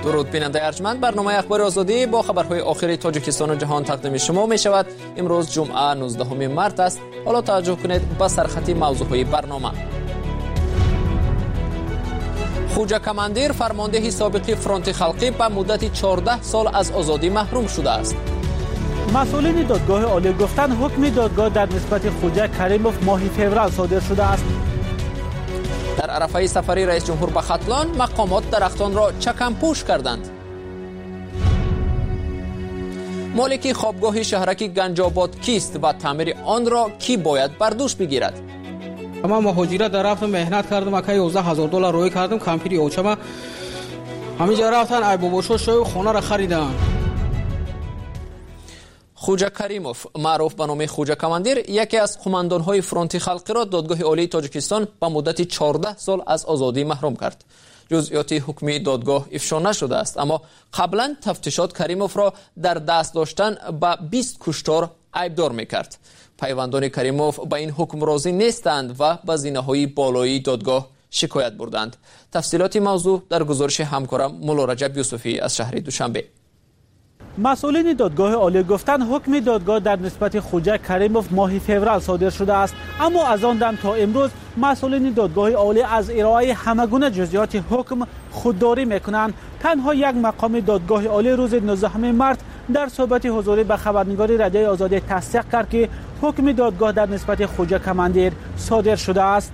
درود بیننده ارجمند، برنامه اخبار آزادی با خبرهای آخر تاجیکستان و جهان تقدیم شما می شود. امروز جمعه 19 مارس است. حالا توجه کنید به سرخط موضوعهای برنامه. خوجا کماندیر فرمانده سابق فرانت خلقی به مدت 14 سال از آزادی محروم شده است. مسئولین دادگاه عالی گفتند حکم دادگاه در نسبت خوجا کریموف ماه فوریه صادر شده است. در عرفه سفری رئیس جمهور به ختلان، مقامات درختان را چکم پوش کردند. مالک خوابگاه شهرک گنجاباد کیست و تعمیر آن را کی باید بر دوش بگیرد؟ من مهاجرت در رفتم، مهنت کردم، اکی $11,000 روی کردم، کمپیری اوچما همینجا رفتن ای بابا شو خانه را خریدن. خوجا کریموف معروف به نام خوجا کماندیر یکی از قماندان‌های فرانت خلقی را دادگاه عالی تاجیکستان به مدت 14 سال از آزادی محروم کرد. جزئیات حکم دادگاه افشا نشده است، اما قبلا تفتیشات کریموف را در دست داشتن به 20 کشتار عیبدار می‌کرد. پیوندان کریموف به این حکم راضی نیستند و به زینه‌های بالایی دادگاه شکایت بردند. تفصیلات موضوع در گزارش همکارم مولا رجب یوسفی از شهر دوشنبه. مسئولین دادگاه عالی گفتند حکم دادگاه در نسبت خوجا کریموف ماه فوریه صادر شده است، اما از آن دم تا امروز مسئولین دادگاه عالی از ارائه همگونه جزئیات حکم خودداری میکنند. تنها یک مقام دادگاه عالی روز 19 مارس در صحبت حضوری به خبرنگار رادیوی آزادی تصدیق کرد که حکم دادگاه در نسبت خوجا کماندیر صادر شده است.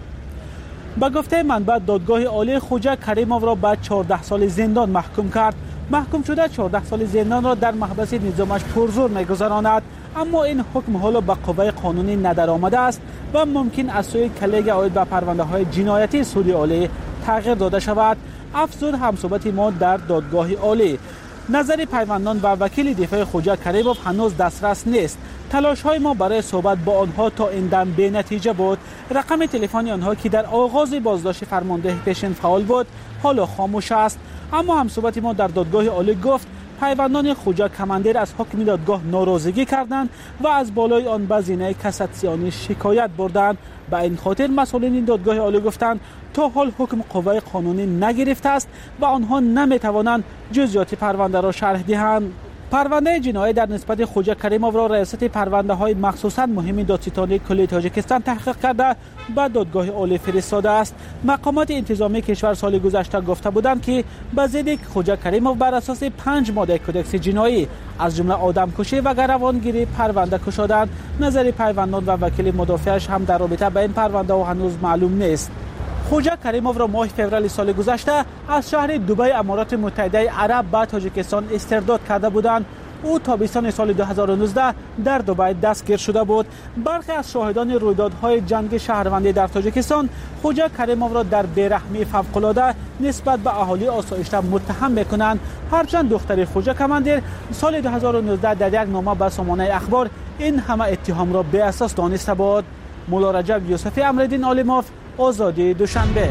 به گفته منبع دادگاه عالی خوجا کریموف را به 14 سال زندان محکوم کرد. محکوم شده 14 سال زندان را در محبس نظامش پرزور می‌گذراند، اما این حکم حالا به قوه قانونی ندرآمده است و ممکن از سوی کلیگ عاید به پرونده‌های جنایتی سود عالی تغییر داده شود. افزود همصحبت ما در دادگاه عالی نظر پیوندان و وکیل دفاع خوجا کریموف هنوز دسترس نیست. تلاش‌های ما برای صحبت با آنها تا این دم بی نتیجه بود. رقم تلفنی آنها که در آغاز بازداشت فرمانده پیشین فعال بود حالا خاموش است. اما همصحبت ما در دادگاه عالی گفت پیوندان خوجا کماندیر از حکم دادگاه ناراضگی کردند و از بالای آن به زینه کاساسیونی شکایت بردند. به این خاطر مسئولین دادگاه عالی گفتند تا حال حکم قوه قانونی نگرفته است و آنها نمیتوانند جزئیات پرونده را شرح دهند. پرونده جنایی در نسبت خوجا کریموف را ریاست پرونده‌های مخصوصاً مهم دادستانی کل تاجیکستان تحقیق کرده به دادگاه عالی فرستاده است. مقامات انتظامی کشور سال گذشته گفته بودند که به ضد خوجا کریموف بر اساس 5 ماده کدکس جنایی از جمله آدمکشی و گروگانگیری پرونده کشادند. نظر پیوندان و وکیل مدافعش هم در رابطه با این پرونده هنوز معلوم نیست. خوجا کریموف را ماه فوریه سال گذشته از شهر دبی امارات متحده عرب به تاجیکستان استرداد کرده بودند. او تابستان سال 2019 در دبی دستگیر شده بود. برخی از شاهدان رویدادهای جنگ شهروندی در تاجیکستان خوجا کریموف را در بیرحمی فوق‌العاده نسبت به اهالی آسایشته متهم می‌کنند. هرچند دختر خوجا کماندیر سال 2019 در یک نامه به سامانه اخبار این همه اتهام را بی اساس دانسته بود. مولا رجب یوسفی امرالدین عالموف، آزادی دوشنبه.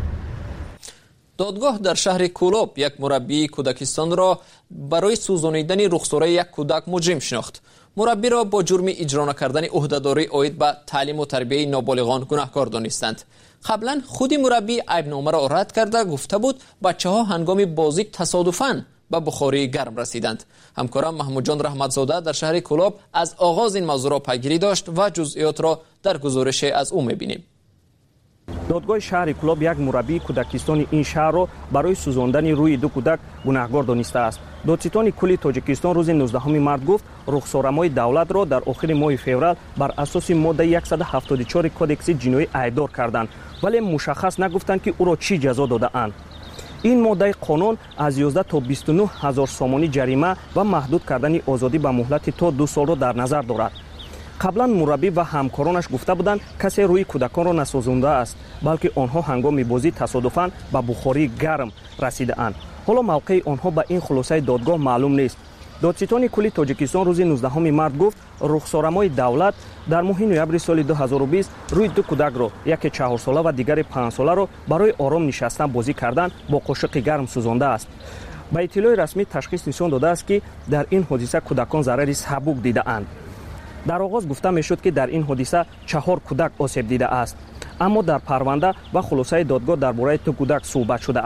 دادگاه در شهر کولوب یک مربی کودکستان را برای سوزانیدن رخساره یک کودک مجرم شناخت. مربی را با جرم اجرا نکردن عهدهداری عاید به تعلیم و تربیت نابالغان گناهکار دانستند. قبلا خود مربی عیبنامه را رد کرده گفته بود بچه‌ها هنگام بازی تصادفاً به بخاری گرم رسیدند. همکارم محمود جان رحمتزاده در شهر کولوب از آغاز این موضوع را پیگیری داشت و جزئیات را در گزارش از او می‌بینیم. دادگاه شهر کولوب یک مربی کودکستان این شهر را برای سوزاندن روی دو کودک گناهکار دانسته است. دادستان کل تاجیکستان روز 19 مارس گفت رخسارمای دولت را در آخر ماه فوریه بر اساس ماده 174 کدکس جنایی عیبدار کردند، ولی مشخص نگفتند که او را چی جزا داده‌اند. این ماده قانون از 11 تا 29 هزار سامانی جریمه و محدود کردن آزادی به مهلت تا 2 سال را در نظر دارد. قبلا مربی و همکارانش گفته بودند کسی روی کودکان را نسوزانده است، بلکه آنها هنگام بازی تصادفاً به بخاری گرم رسیده اند. حالا موقع آنها به این خلاصه دادگاه معلوم نیست. دادستان کل تاجیکستان روز 19 مارس گفت رخسارمای دولت در ماه نوامبر سال 2020 روی دو کودک را، یکی 4 ساله و دیگر 5 ساله را برای آرام نشستن بازی کردن با قاشق گرم سوزانده است. به اطلاع رسمی تشخیص نشان داده است که در این حادثه کودکان ضرری سبک دیده اند. در آغاز گفته میشد که در این حادثه 4 کودک آسیب دیده است، اما در پرونده و خلاصه دادگاه درباره 2 کودک صحبت شده است.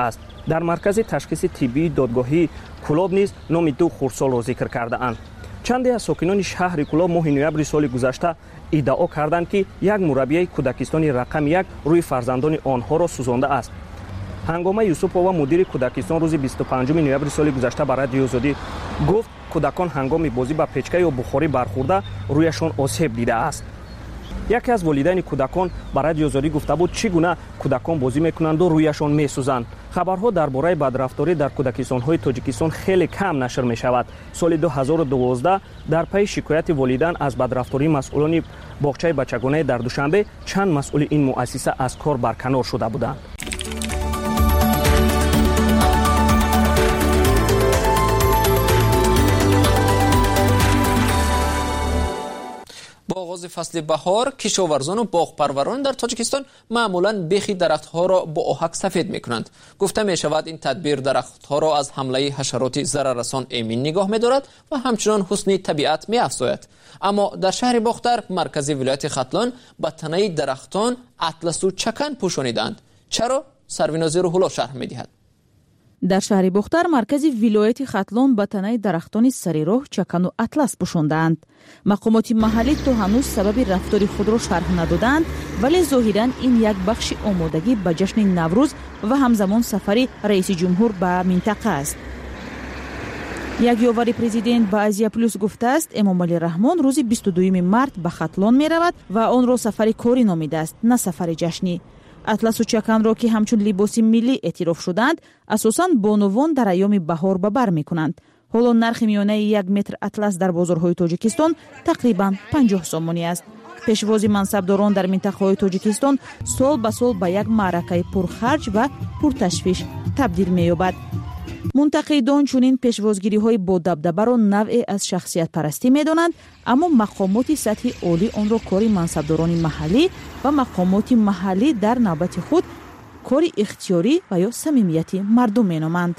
дар маркази ташхиси тиббии додгоҳии Кӯлоб низ номи 2 хурдсолро зикр кардаанд. чанде аз сокинони шаҳри Кӯлоб моҳи ноябри соли гузашта иддао карданд ки як мураббияи кӯдакистони рақами 1 рӯи фарзандони онҳоро сӯзонда аст. ҳангома Юсупова мудири кӯдакистон рӯзи 25 ноябри соли гузашта ба радиои Озодӣ гуфт кӯдакон ҳангоми бозӣ ба печка ё бухорӣ бархӯрда рӯяшон осеб дидааст. яке аз волидайни кӯдакон ба радиои Озодӣ гуфта буд чӣ гуна кӯдакон бозӣ мекунанду рӯяшон месӯзанд. хабарҳо дар бораи бадрафторӣ дар кӯдакистонҳои Тоҷикистон хеле кам нашр мешавад. соли 2012 дар пайи шикояти волидайн аз бадрафтории масъулони боғчаи бачагонаи дар Душанбе чанд масъули ин муассиса аз кор барканор шуда буданд. با آغاز فصل بهار کشاورزان و باغپروران در تاجیکستان معمولاً بیخی درختها را با آهک سفید می‌کنند. گفته می‌شود این تدبیر درختها را از حمله حشرات ضرررسان ایمن نگاه می‌دارد و همچنان حسن طبیعت می‌افزاید. اما در شهر باختر مرکز ولایت ختلان به تنه درختان اطلس و چکن پوشانیدند. چرا؟ سروینازی روح‌الله شرح می‌دهد. در شهر باختر مرکز ولایت ختلان به تنه درختان سریراه چکن و اطلس پوشاندند. مقامات محلی تا هنوز سبب رفتار خود را شرح ندادند، ولی ظاهراً این یک بخش آمادگی به جشن نوروز و همزمان سفر رئیس جمهور به منطقه است. یک یاور پرزیدنت به آزیا پلوس گفته است امام علی رحمان روز 22 مارت به ختلان می رود و آن را سفر کاری نامیده است، نه سفر جشنی. اطلس و چکن را که همچون لباس ملی اعتراف شدند اساساً بانوان در ایام بهار به بر می‌کنند. حالا نرخ میانه 1 متر اطلس در بازارهای تاجیکستان تقریباً 50 سومانی است. پیشواز منصبداران در منطقه‌های تاجیکستان سال به سال به یک معرکه پرخرج و پرتشویش تبدیل می‌یابد. منتقدان چنین پیشوازگیری‌های با دبدبه را نوعی از شخصیت پرستی می‌دانند، اما مقامات سطحی عالی آن را کاری منصبداران محلی و مقامات محلی در نوبت خود کاری اختیاری و یا صمیمیتی مردم می‌نامند.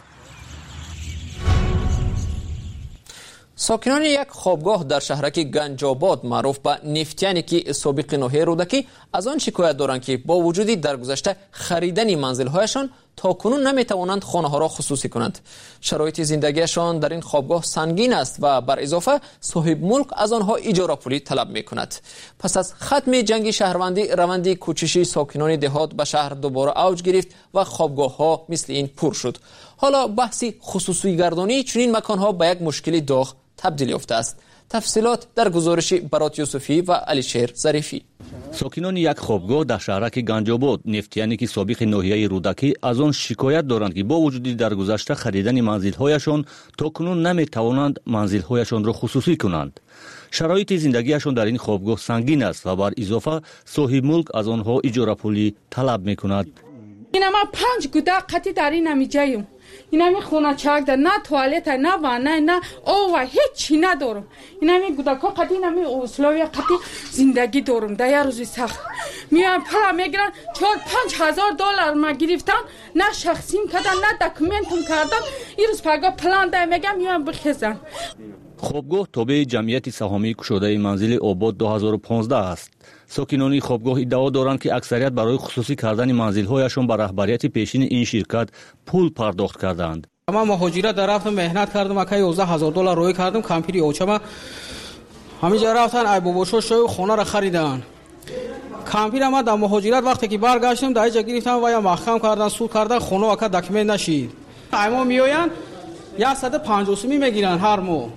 ساکنان یک خوابگاه در شهرک گنجاباد معروف به نفتیانیکی سابق ناحیه رودکی از آن شکایت دارند که با وجودی در گذشته خریدن منزل‌هایشان تاکنون نمیتوانند خانه‌ها را خصوصی کنند. شرایط زندگیشان در این خوابگاه سنگین است و بر اضافه صاحب ملک از آنها اجاره پولی طلب می‌کند. پس از ختم جنگ شهروندی روند کوچشی ساکنان دهات به شهر دوباره اوج گرفت و خوابگاه‌ها مثل این پر شد. حالا بحثی خصوصی گردانی چنین مکان‌ها به یک مشکل داغ تبدیل یافته است. تفصیلات در گزارش برات یوسفی و علیشیر ظریفی. ساکنان یک خوابگاه در شهرک گنجاباد نفتیانیکی سابق ناحیه رودکی از آن شکایت دارند که با وجودی در گذشته خریدن منزل‌هایشان تاکنون نمی‌توانند منزل‌هایشان را خصوصی کنند. شرایط زندگیشان در این خوابگاه سنگین است و بر اضافه صاحب ملک از آنها اجاره پولی طلب می‌کند. اینا ما 5 گودق قطی در این نمی‌جایم. اینا می خونه چاک در نه توالت نه وانه نه او هیچی ندارم. اینا می گودکا قطی نمی اصلاوی قطی زندگی دارم. در روزی سخت میان پول میگیرن 4-5 هزار دلار ما گرفتن، نه شخصیم کردن نه دکومنتم کردن. این روز پگاه پلان ده میگم میان بخزن. خوابگاه تابع جمعیت سهامی کشاده منزل آباد 2015 است. ساکنان خوابگاه ادعا دارند که اکثریت برای خصوصی کردن منزل‌هایشان به رهبریت پیشین این شرکت پول پرداخت کردند. ما مهاجرت رفتم مهنت کردم، اکای 11000 دلار روی کردم، کمپیری اوچما همینجا رفتن ای بابا شو خونه را خریدن. کمپیر ما در مهاجرت وقتی که برگشتم در اینجا گرفتم و یا محکم کردن، سود کردن، خونه واقعا دکمه نشید. ایما میآیند 150 میگیرن هر ماه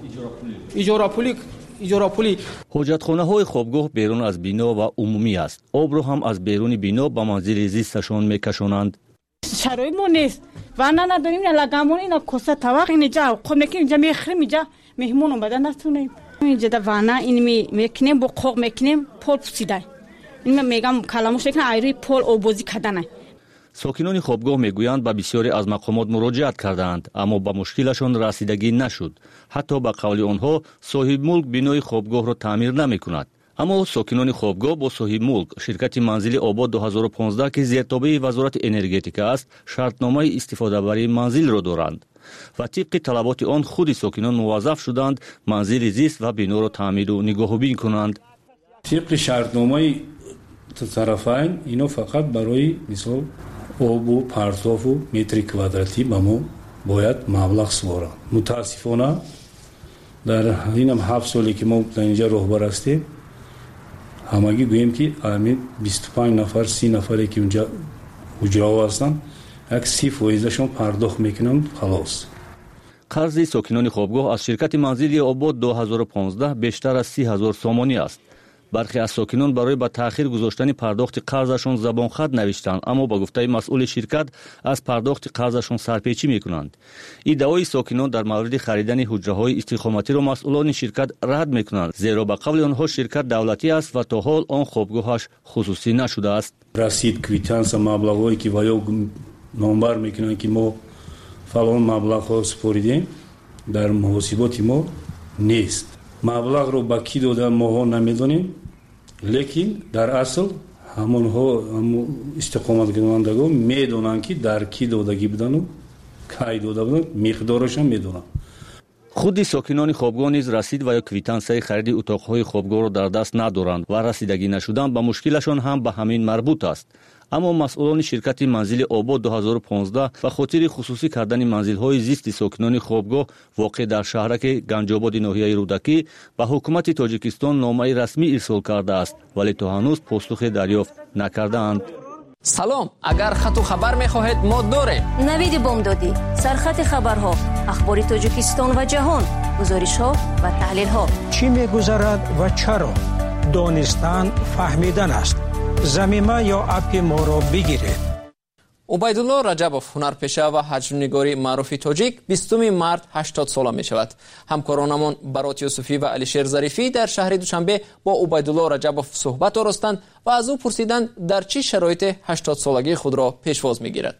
اجاره پولی. حاجتخانه‌های خوابگاه بیرون از بنا و عمومی است. آب را هم از بیرون بنا به منزل زیستشان میکشانند. شرایط ما نیست و نه نداریم، نه لگامون، نه کاسه طبق اینجا خب نکنیم، اینجا میخریم، اینجا مهمون اومدن نتونیم. اینجا در وانه این میکنیم با قوق میکنیم پول پوسیده. این میگم کلامش کنه ایروی پول آبازی کردنه. ساکنان خوابگاه میگویند به بسیاری از مقامات مراجعت کردند، اما به مشکلشان رسیدگی نشد. حتی به قول آنها صاحب ملک بنای خوابگاه را تعمیر نمی‌کند. اما ساکنان خوابگاه با صاحب ملک شرکت منزل آباد 2015 که زیرتابع وزارت انرژتیک است شرطنامه استفاده برای منزل را دارند و طبق طلبات آن خود ساکنان موظف شدند منزل زیست و بنا را تعمیر و نگهبانی کنند. طبق شرطنامه طرفین اینا فقط برای مثال آب و پرتاب و متر کوادراتی به ما باید مبلغ سپارند. متاسفانه در این 7 سالی که ما در اینجا راهبر هستیم همگی گوییم که 25 نفر 30 نفری که اونجا حجره هستند یک 30% پرداخت میکنند خلاص. قرض ساکنان خوابگاه از شرکت منزلی آباد 2015 بیشتر از 30,000 سومانی است. برخی از ساکنان برای به تأخیر گذاشتن پرداخت قرضشان زبان خط نوشتند، اما با گفته مسئول شرکت از پرداخت قرضشان سرپیچی میکنند. ادعای ساکنان در مورد خریدن حجره‌های استقامتی را مسئولان شرکت رد میکنند، زیرا به قول آنها شرکت دولتی است و تا حال آن خوابگاهش خصوصی نشده است. رسید کویتانس مبلغایی که ویا نامبر میکنند که ما فلان مبلغ سپردیم در محاسبات ما نیست. مبلغ رو با کی دادن ما نمیدونیم، لیکن در اصل همونها استقامت کنندگان میدونن که در کی دادگی بدن و کی داده بدن، مقدارش هم میدونن. خود ساکنان خوابگاه نیز رسید و یا کویتانس‌های خرید اتاق‌های خوابگاه را در دست ندارند و رسیدگی نشدن به مشکلشان هم به همین مربوط است. اما مسئولان شرکت منزل آباد 2015 به خاطر خصوصی کردن منزل‌های زیست ساکنان خوابگاه واقع در شهرک گنج‌آباد ناحیه رودکی به حکومت تاجیکستان نامه رسمی ارسال کرده است، ولی تا هنوز پاسخ دریافت نکرده‌اند. سلام، اگر خط و خبر می‌خواهید ما داریم. نوید بامدادی، سرخط خبرها، اخبار تاجیکستان و جهان، گزارش‌ها و تحلیل‌ها. چی می‌گذرد و چرا؟ دانستن فهمیدن است. زمینه یا اپ ما را بگیرید. عبیدالله رجبوف، هنرپیشه و حجم‌نگاری معروف تاجیک، 20 مارس 80 ساله می شود. همکارانمان برات یوسفی و علیشیر ظریفی در شهر دوشنبه با عبیدالله رجبوف صحبت آراستند و از او پرسیدند در چه شرایط 80 سالگی خود را پیشواز می‌گیرد.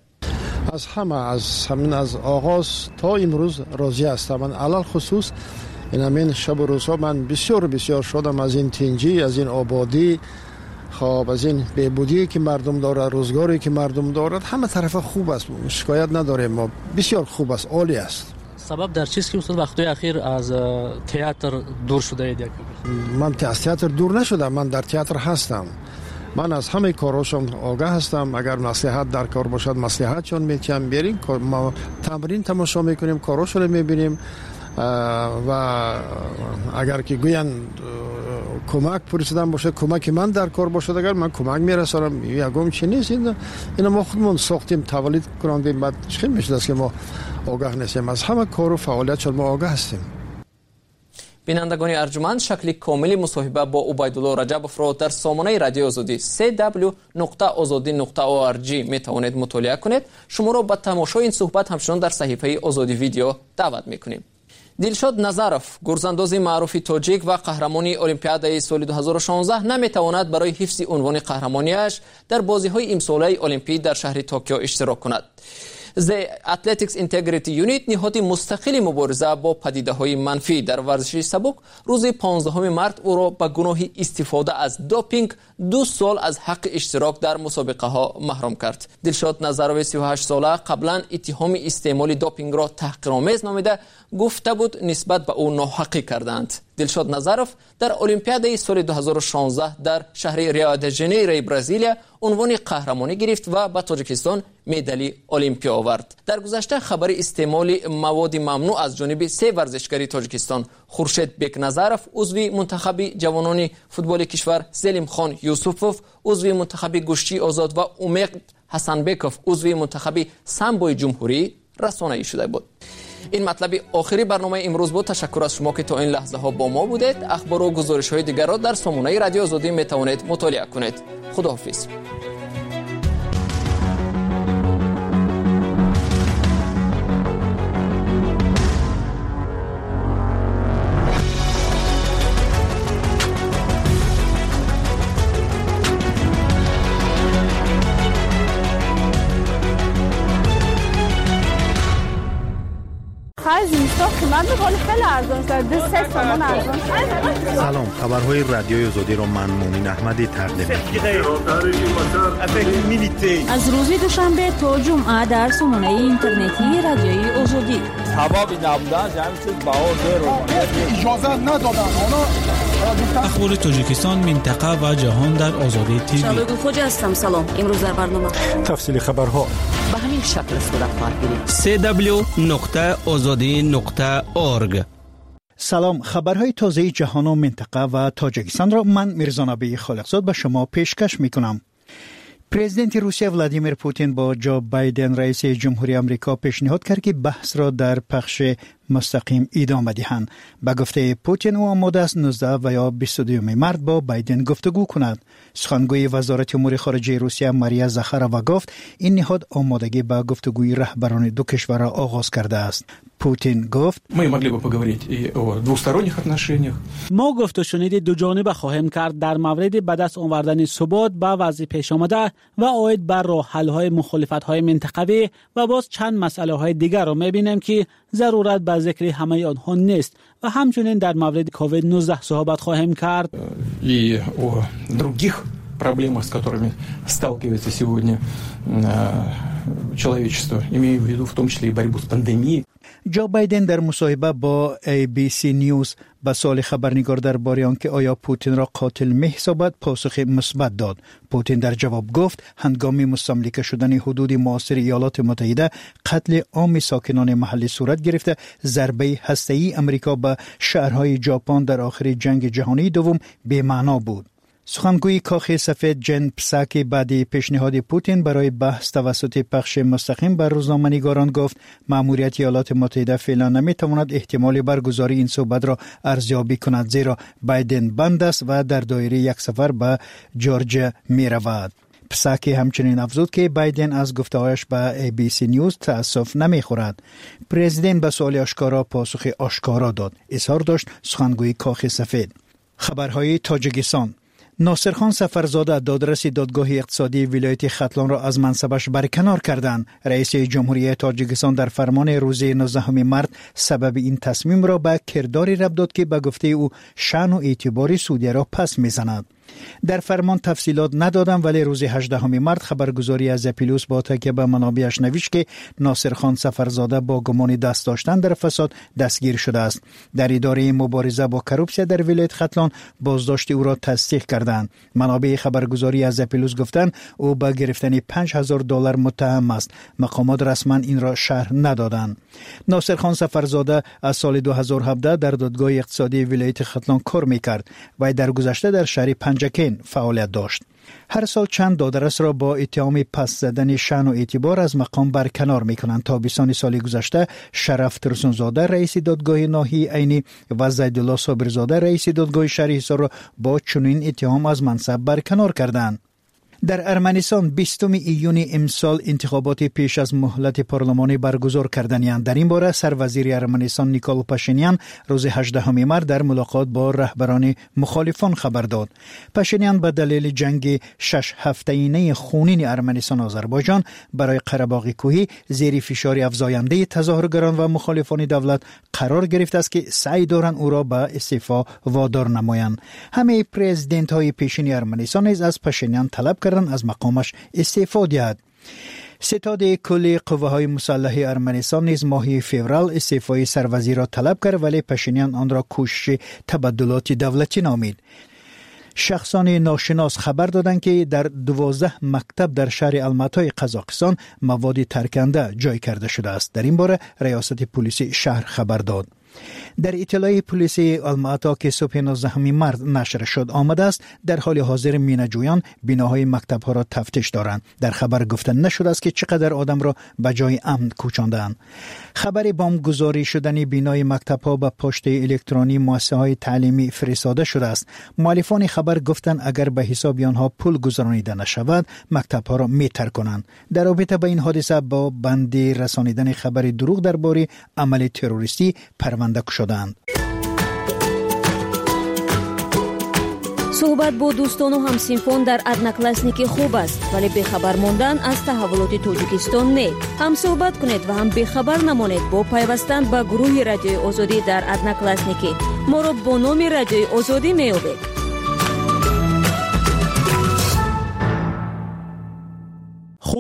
از آغاز تا امروز راضی هستم. من علل خصوص این شب و روزها من بسیار شدم از این تنجی، از این آبادی، خب از این بهبودی که مردم داره، روزگاری که مردم دارد، همه طرف خوب است، شکایت نداریم، ما بسیار خوب است، عالی است. سبب در چیست که استاد وقتی اخیر از تئاتر دور شده اید؟ من از تئاتر دور نشدم، من در تئاتر هستم. من از همه کاراشون آگاه هستم. اگر مصلحت در کار باشد مصلحتشون میتونیم بریم، ما تمرین تماشا میکنیم، کاراشون میبینیم و اگر که گوین کمک پرسیدن باشه، کمک من در کار باشد، اگر من کمک میرسانم. یکم چی نیست، اینا ما خودمون ساختیم، تولید کردیم، بعد خیلی میشه است که ما آگاه نیستیم. از همه کار و فعالیت ما آگاه هستیم. بینندگان ارجمند، شکل کاملی مصاحبه با عبیدالله رجبوف را در سامانه رادیو آزادی www.azadi.org می توانید مطالعه کنید. شما را به تماشای این صحبت همچنان در صحیفه آزادی ویدیو دعوت میکنیم. دلشاد نظروف، گرزانداز معروف تاجیک و قهرمانی المپیادای سال 2016 نمیتواند برای حفظ عنوان قهرمانیش در بازی‌های امساله المپیک در شهر توکیو اشتراک کند. The Athletics Integrity Unit، نهاد مستقل مبارزه با پدیده‌های منفی در ورزش سبک، روز 15 مارس او را به گناه استفاده از دوپینگ 2 سال از حق اشتراک در مسابقه ها محروم کرد. دلشاد نظروف 38 ساله قبلا اتهام استعمال دوپینگ را تحقیرآمیز نامیده گفته بود نسبت به او ناحقی کردند. دلشاد نظروف در المپیادای سال 2016 در شهر ریو د ژانیرو برزیلیا عنوان قهرمانی گرفت و به تاجیکستان مدال المپیا آورد. در گذشته خبر استعمال مواد ممنوع از جانب 3 ورزشکار تاجیکستان، خورشید بیک نظروف عضو منتخب جوانان فوتبال کشور، سلیم خان یوسفوف عضو منتخب گشتی آزاد و امید حسنبکوف عضو منتخب سامبو جمهوری رسانه‌ای شده بود. این مطلب آخری برنامه امروز بود. تشکر از شما که تا این لحظه ها با ما بودید. اخبار و گزارش های دیگر را در سامانه رادیو آزادی می توانید مطالعه کنید. خداحافظ. سلام، خبرهای رادیوی آزادی را من مومن احمدی تقدیم از روز دوشنبه تا جمعه در سامانه اینترنتی رادیوی آزادی. سبب نبودن همین چیز بهار اجازه ندادن. اخبار تاجیکستان، منطقه و جهان در آزادی تیوی. شبگون خوجه هستم. سلام. امروز در برنامه تفصیل خبرها به همین شکل صورت خواهد گرفت. www.azadi.org. سلام، خبرهای تازه جهان و منطقه و تاجیکستان را من میرزا نبی خالقزاد به شما پیشکش میکنم. پرزیدنت روسیه ولادیمیر پوتین با جو بایدن رئیس جمهوری آمریکا پیشنهاد کرد که بحث را در پخش مستقیم ادامه دهند. به گفته پوتین او آماده است 19 و یا 22 مارس با بایدن گفتگو کند. سخنگوی وزارت امور خارجه روسیه ماریا زخارova گفت این نهاد آمادگی به گفتگوی رهبران دو کشور را آغاز کرده است. پوتین گفت ما گفت و شنید دو جانبه خواهیم کرد در مورد به دست آوردن ثبات به وضع پیش آمده و عاید بر راه حل‌های مخالفت‌های منطقوی و باز چند مسئله‌های دیگر را می‌بینیم که ضرورت به ذکر همه آنها نیست و همچنین در مورد کووید 19 صحبت خواهیم کرد. проблемах, с которыми сталкивается сегодня человечество, имею в виду в том числе и борьбу с пандемией. جو بایدن در مصاحبه با ABC نیوز به سوال خبرنگار درباره آنکه آیا پوتین را قاتل می‌حسابد پاسخ مثبت داد. پوتین در جواب گفت هنگام مستملکه شدن حدود معاصر ایالات متحده قتل عام ساکنان محلی صورت گرفته. ضربه هسته‌ای امریکا به شهرهای ژاپن در آخر جنگ جهانی دوم بی‌معنا بود. سخنگوی کاخ سفید جن پساکی بعد پیشنهاد پوتین برای بحث توسط پخش مستقیم بر روزنامه‌نگاران گفت مأموریت ایالات متحده فعلا نمی‌تواند احتمال برگزاری این صحبت را ارزیابی کند، زیرا بایدن بند است و در دایره یک سفر به جورجیا می‌رود. پساکی همچنین افزود که بایدن از گفته‌هایش به ABC نیوز تأسف نمی‌خورد. پرزیدنت به سوال آشکارا پاسخ آشکارا داد. اظهار داشت سخنگوی کاخ سفید. خبرهای تاجیکستان. ناصرخان سفرزاده دادرس دادگاه اقتصادی ولایت ختلان را از منصبش برکنار کردند. رئیس جمهوری تاجیکستان در فرمان روز 19 مارس سبب این تصمیم را به کرداری ربط داد که به گفته او شأن و اعتبار سعودی را پس می‌زند. در فرمان تفصیلات ندادم، ولی روز 18 مارس خبرگزاری از اپیلوس با تکیه به منابعش نوشت که ناصرخان سفرزاده با گمان دست داشتن در فساد دستگیر شده است. در اداره مبارزه با کروپسیا در ولایت ختلان بازداشت او را تصدیق کردند. منابع خبرگزاری از اپیلوس گفتند او به گرفتن $5,000 متهم است. مقامات رسما این را شرح ندادند. ناصرخان سفرزاده از سال 2017 در دادگاه اقتصادی ولایت ختلان کار می‌کرد و در گذشته در شهر پنجکین فعالیت داشت. هر سال چند دادرس را با اتهام پس زدن شأن و اعتبار از مقام برکنار می‌کنند. تابستان سال گذشته شرف ترسونزاده رئیس دادگاه ناحیه عینی و زیدالله صابرزاده رئیس دادگاه شهر حصار را با چنین اتهام از منصب برکنار کردند. در ارمنستان 20 ایون امسال انتخابات پیش از مهلت پارلمانی برگزار کردند. در این باره سروزیر ارمنستان نیکول پاشینیان روز 18 مارس در ملاقات با رهبران مخالفان خبر داد. پاشینیان به دلیل جنگ 6 هفته‌ای خونین ارمنستان آذربایجان برای قره‌باغ کوهی زیر فشار افزاینده تظاهرگران و مخالفان دولت قرار گرفته است که سعی دارند او را به استعفا وادار نمایند. همه پرزیدنت‌های پیشین ارمنستان از پاشینیان طلب از مقامش استعفا دهد. ستاد کل قوه‌های مسلح ارمنستان نیز ماه فوریه استعفای سروزیر را طلب کرد، ولی پاشینیان آن را کوشش تبدلات دولتی نامید. شخصان ناشناس خبر دادند که در 12 مکتب در شهر الماتای قزاقستان مواد ترکنده جای کرده شده است. در این باره ریاست پلیس شهر خبر داد. در اطلاع پلیس الماتا که صبح 19 مارس نشر شد آمده است در حال حاضر مینه‌جویان بناهای مکتب‌ها را تفتیش دارند. در خبر گفته نشده است که چقدر آدم را به جای امن کوچاندند. خبر بمبگذاری شدن بنای مکتب‌ها به پشت الکترونی مؤسسه‌های تعلیمی فرستاده شده است. مؤلفان خبر گفتند اگر به حساب آنها پول گذرانیده نشود مکتب‌ها را می‌ترک کنند. در رابطه با این حادثه با بند رسانیدن خبر دروغ درباره عمل تروریستی پرونده شدند. صحبت با دوستان و همسینفان در ادناکلاسنیکی خوب است، ولی بخبر ماندن از تحولات تاجیکستان نه. هم صحبت کنید و هم بخبر نمانید با پیوستن به گروه رادیوی آزادی در ادناکلاسنیکی. ما را با نام رادیوی آزادی می‌یابید.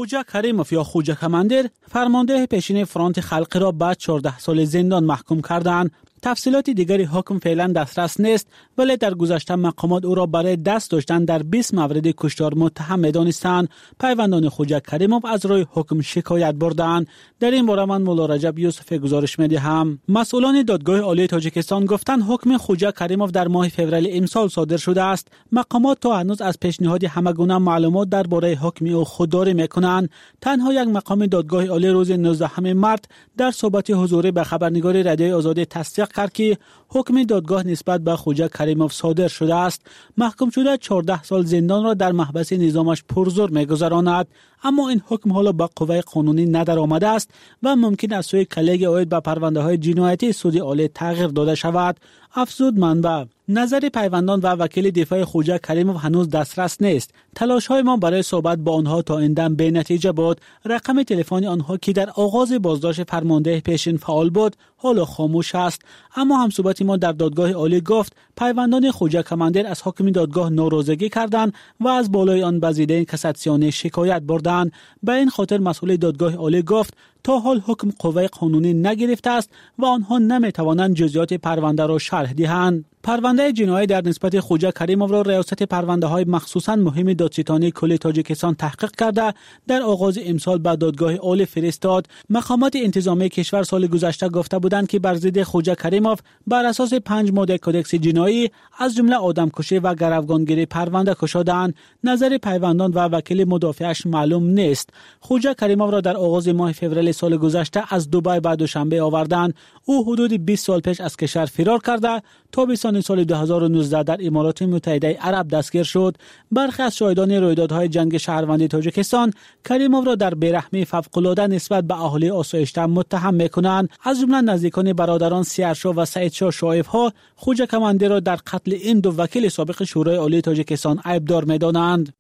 خوجا کریموف یا خوجا کماندر فرمانده پیشین فرانت خلقی را به 14 سال زندان محکوم کردند. تفصیلات دیگری حکم فعلا دسترس نیست، ولی در گذشته مقامات او را برای دست داشتن در 20 مورد کشتار متهم می‌دانستند. پیوندان خوجا کریموف از روی حکم شکایت بردند. در این باره من مولا رجب یوسف گزارش می‌دهم. مسئولان دادگاه عالی تاجیکستان گفتند حکم خوجا کریموف در ماه فوریه امسال صادر شده است. مقامات تا هنوز از پیشنهاد همگونه معلومات درباره حکم او خودداری می‌کنند. تنها یک مقام دادگاه عالی روز 19 مارس در صحبت حضوری به خبرنگار رادیوی آزادی تصدیق کرد که حکم دادگاه نسبت به خوجا کریموف صادر شده است. محکوم شده 14 سال زندان را در محبس نظامش پرزور می‌گذراند. اما این حکم حالا به قوه قانونی ندر آمده است و ممکن است سوی کلیگ عاید به پرونده‌های جنایتی سود عالی تغییر داده شود. افزود منبع. نظر پیوندان و وکیل دفاع خوجا کریموف هنوز دسترس نیست. تلاش‌های ما برای صحبت با آنها تا این دم بی نتیجه بود. رقم تلفن آنها که در آغاز بازداشت فرمانده پیشین فعال بود حالا خاموش است. اما همصحبت ما در دادگاه عالی گفت پیوندان خوجا کماندر از حکم دادگاه ناراضگی کردند و از بالای آن به ضد کاساسیون شکایت بردند. به این خاطر مسئول دادگاه عالی گفت تا حال حکم قوه قانونی نگرفته است و آنها نمی‌توانند جزئیات پرونده را شرح دهند. پرونده جنایی در نسبت خوجا کریموف را ریاست پرونده‌های مخصوصاً مهم دادستانی کل تاجیکستان تحقیق کرده در آغاز امسال به دادگاه عالی فرستاد. مقامات انتظامی کشور سال گذشته گفته بودند که بر ضد خوجا کریموف بر اساس 5 ماده کدکس جنایی از جمله آدمکشی و گروگانگیری پرونده گشودند. نظر پیوندان و وکیل مدافعش معلوم نیست. خوجا کریموف را در آغاز ماه فوریه سال گذشته از دبی به دوشنبه آوردند. او حدود 20 سال پیش از کشور فرار کرده تابستان سال 2019 در امارات متحده عرب دستگیر شد. برخی از شاهدان رویدادهای جنگ شهروندی تاجیکستان کریموف را در بیرحمی فوق‌العاده نسبت به اهالی آسایشته متهم می‌کنند. از جمله نزدیکان برادران سیرشاه و سعیدشاه شایف‌ها خوجا کماندر را در قتل این دو وکیل سابق شورای عالی تاجیکستان عیبدار می‌دانند.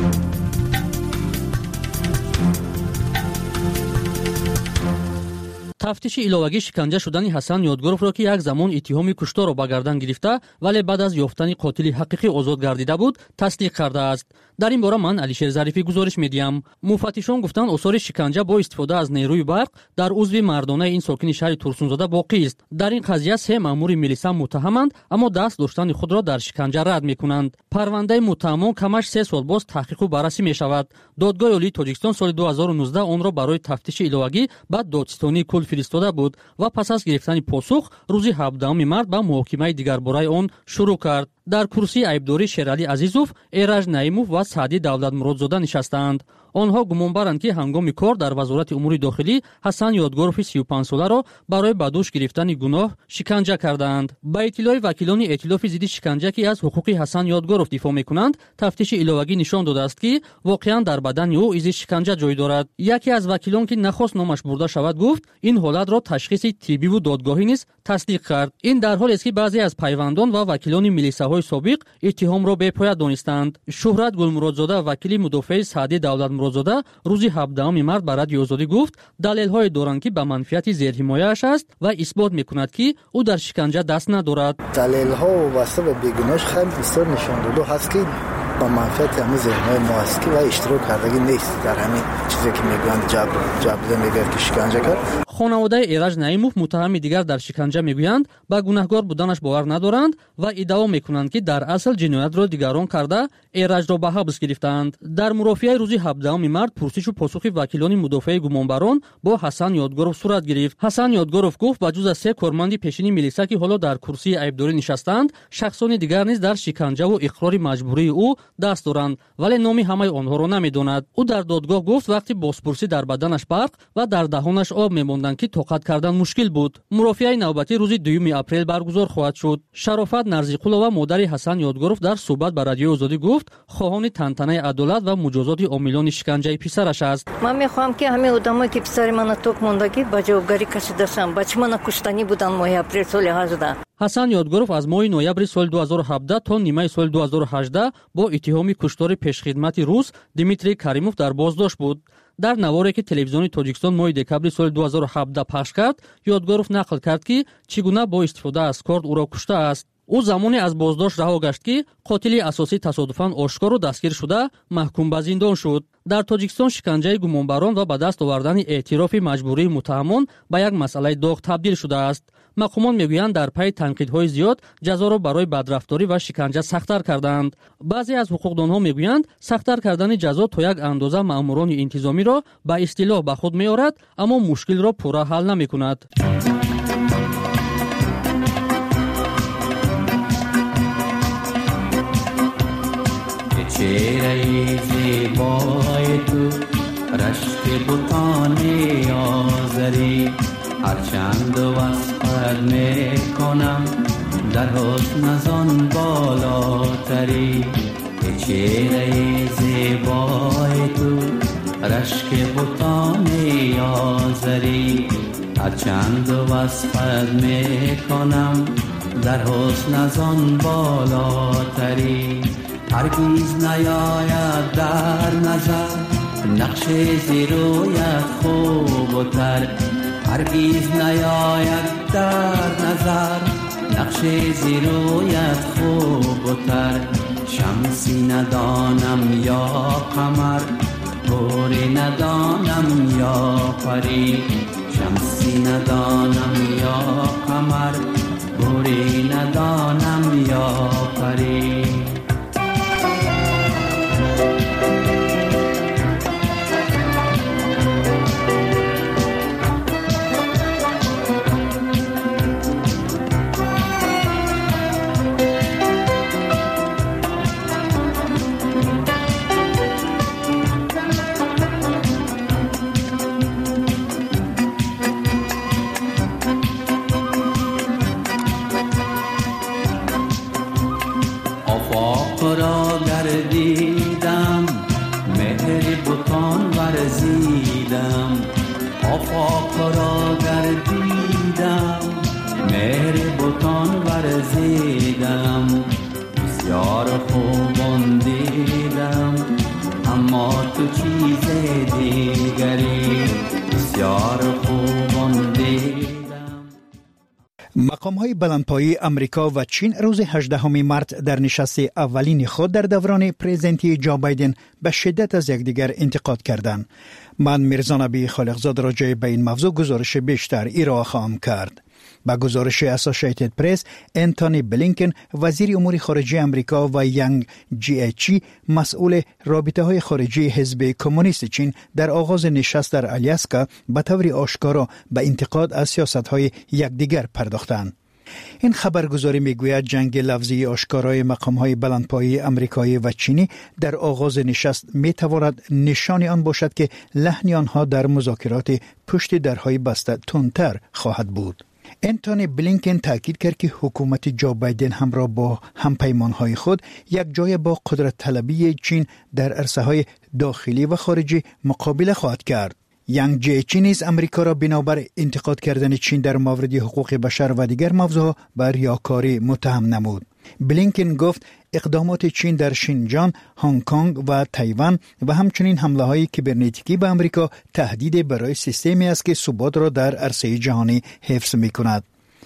тафтиши иловагӣ шиканҷа шудани ҳасан ёдгуровро ки як замон иттиҳоми кушторро ба гардан гирифта вале баъд аз ёфтани қотили ҳақиқӣ озод гардида буд тасдиқ кардааст. дар ин бора ман алишер зарифӣ гузориш медиҳам. муфаттишон гуфтанд осори шиканҷа бо истифода аз нерӯи барқ дар узви мардонаи ин сокини шаҳри турсунзода боқист. дар ин қазия 3 маъмури милиса муттаҳаманд, аммо даст доштани худро дар шиканҷа рад мекунанд. парвандаи муттаҳамон камаш 3 сол боз таҳқиқу баррасӣ мешавад. додгоҳи олии тоҷикистон соли 2019 онро барои тафтиши иловагӣ ба додстонии кул фиристода буд ва пас аз гирифтани посух рӯзи 17 март ба муҳокимаи дигарбораи он шурӯъ кард. дар курсии айбдорӣ шералӣ азизов, эраж наимов ва саъдӣ давлатмуродзода нишастаанд. онҳо гумонбаранд ки ҳангоми кор дар вазорати умури дохилӣ ҳасан ёдгурови 35-соларо барои ба дӯш гирифтани гуноҳ шиканҷа кардаанд. ба иттилои вакилони эътилофи зидди шиканҷа ки аз ҳуқуқи ҳасан ёдгуров дифоъ мекунанд, тафтиши иловагӣ нишон додааст ки воқеан дар бадани ӯ изи шиканҷа ҷой дорад. яке аз вакилон ки нахост номаш бурда шавад гуфт ин ҳолатро ташхиси тиббиву додгоҳӣ низ тасдиқ кард. ин дар ҳолест ки баъзе аз пайвандон ва вакилони милисаҳои собиқ иттиҳомро бепоя донистанд. шуҳрат гулмуродзода вакили мудофиаи саъди давлатмуродзода рӯзи 17 март ба радиои озодӣ гуфт далелҳое доранд ки ба манфиати зерҳимояаш аст ва исбот мекунад ки ӯ дар шиканҷа даст надорад. далелҳо вобаста ба бегуноҳиш хеле бисёр нишондода ҳаст ки ба манфиати ҳамин зерҳимояи мо аст ки ва иштирок кардагӣ нест дар ҳамин чизе ки мегӯянд ҷабрда мегӯяд ки шиканҷа кард. хонаводаи эраж наимов муттаҳами дигар дар шиканҷа мегӯянд ба гунаҳгор буданаш бовар надоранд ва иддао мекунанд ки дар асл ҷиноятро дигарон карда эражро ба ҳабс гирифтаанд. дар мурофиаи рӯзи 17 март пурсишу посухи вакилони мудофиаи гумонбарон бо ҳасан ёдгуров сурат гирифт. ҳасан ёдгуров гуфт ба ҷуз аз 3 корманди пешини милиса ки ҳоло дар курсии айбдорӣ нишастанд, шахсони дигар низ дар шиканҷаву иқрори маҷбурии ӯ даст доранд, вале номи ҳамаи онҳоро намедонад. ӯ дар додгоҳ гуфт вақти бозпурсӣ дар баданаш барқ ва дар даҳонаш об мемонданд ки тоқат кардан мушкил буд. мурофиаи навбатӣ рӯзи 2 апрел баргузор хоҳад шуд. шарофат нарзиқулова модари ҳасан ёдгуров дар суҳбат ба радиои озодӣ гуфт хоҳони тантанаи адолат ва муҷозоти омилони шиканҷаи писараш аст. ман мехоҳам ки ҳамин одамое ки писари мана ток мондагӣ ба ҷавобгарӣ кашидашанд. бачи мана куштанӣ буданд моҳи апрел соли 18. ҳасан ёдгуров аз моҳи ноябри соли 2017 то нимаи соли 2018 бо иттиҳоми куштори пешхидмати рус Дмитрий Каримов дар боздошт буд. дар наворе ки телевизиони Тоҷикистон моҳи декабри соли 2017 пахш кард, ёдгуров нақл кард ки чӣ гуна бо истифода аз корд ӯро куштааст. او زمانی از بازداشت رها گشت که قاتل اساسی تصادفاً آشکار و دستگیر شده محکوم به زندان شد. در تاجیکستان شکنجه گمانبران و به دست آوردن اعتراف مجبوری متهمان به یک مسئله داغ تبدیل شده است. مقامات میگویند در پی تنقیدهای زیاد جزا را برای بدرفتاری و شکنجه سخت‌تر کردند. بعضی از حقوقدانها میگویند سخت‌تر کردن جزا تا یک اندازه مأموران انتظامی را به اصطلاح به خود می‌آورد، اما مشکل را پورا حل نمی‌کند. چهره زیبای تو رشک بوتان آذری هرچند وصفت میکنم در حسن ازان بالاتری. چهره زیبای تو رشک بوتان آذری هرچند وصفت میکنم در حسن ازان بالاتری. هرگیز نیاید در نظر نقش زیرویت خوب و تر. هرگیز نیاید در نظر نقش زیرویت خوب و تر. شمسی ندانم یا قمر بوری ندانم یا پری. شمسی ندانم یا قمر بوری ندانم یا پری. آفاق را گردیدم مهر بتان ورزیدم بسیار خوبان دیدم اما تو چیز دیگری بسیار خوبان دیدم. مقام‌های بلندپایه امریکا و چین روز 18 مارس در نشست اولین خود در دوران پرزیدنتی جو بایدن به شدت از یکدیگر انتقاد کردند. من میرزا نبی خالقزاد راجع به این موضوع گزارش بیشتر ارائه خواهم کرد. با گزارش اسوسییتد پرس، انتونی بلینکن وزیر امور خارجه امریکا و یانگ جی‌اچی مسئول رابطه های خارجی حزب کمونیست چین در آغاز نشست در آلاسکا به طور آشکارا به انتقاد از سیاست های یکدیگر پرداختند. این خبرگزاری میگوید جنگ لفظی آشکارای مقام‌های بلندپایه آمریکایی و چینی در آغاز نشست میتواند نشانی آن باشد که لحن آنها در مذاکرات پشت درهای بسته تندتر خواهد بود. انتونی بلینکن تاکید کرد که حکومت جو بایدن همراه با همپیمانهای خود یک جای با قدرت طلبی چین در عرصه‌های داخلی و خارجی مقابله خواهد کرد. یانگ جی‌اچی نیز امریکا را بنابر انتقاد کردن چین در مورد حقوق بشر و دیگر موضوعات به ریاکاری متهم نمود. بلینکن گفت اقدامات چین در شینجان، هنگ کنگ و تایوان و همچنین حمله‌های کیبرنتیکی به امریکا تهدید برای سیستمی است که ثبات را در عرصه جهانی حفظ می‌کند.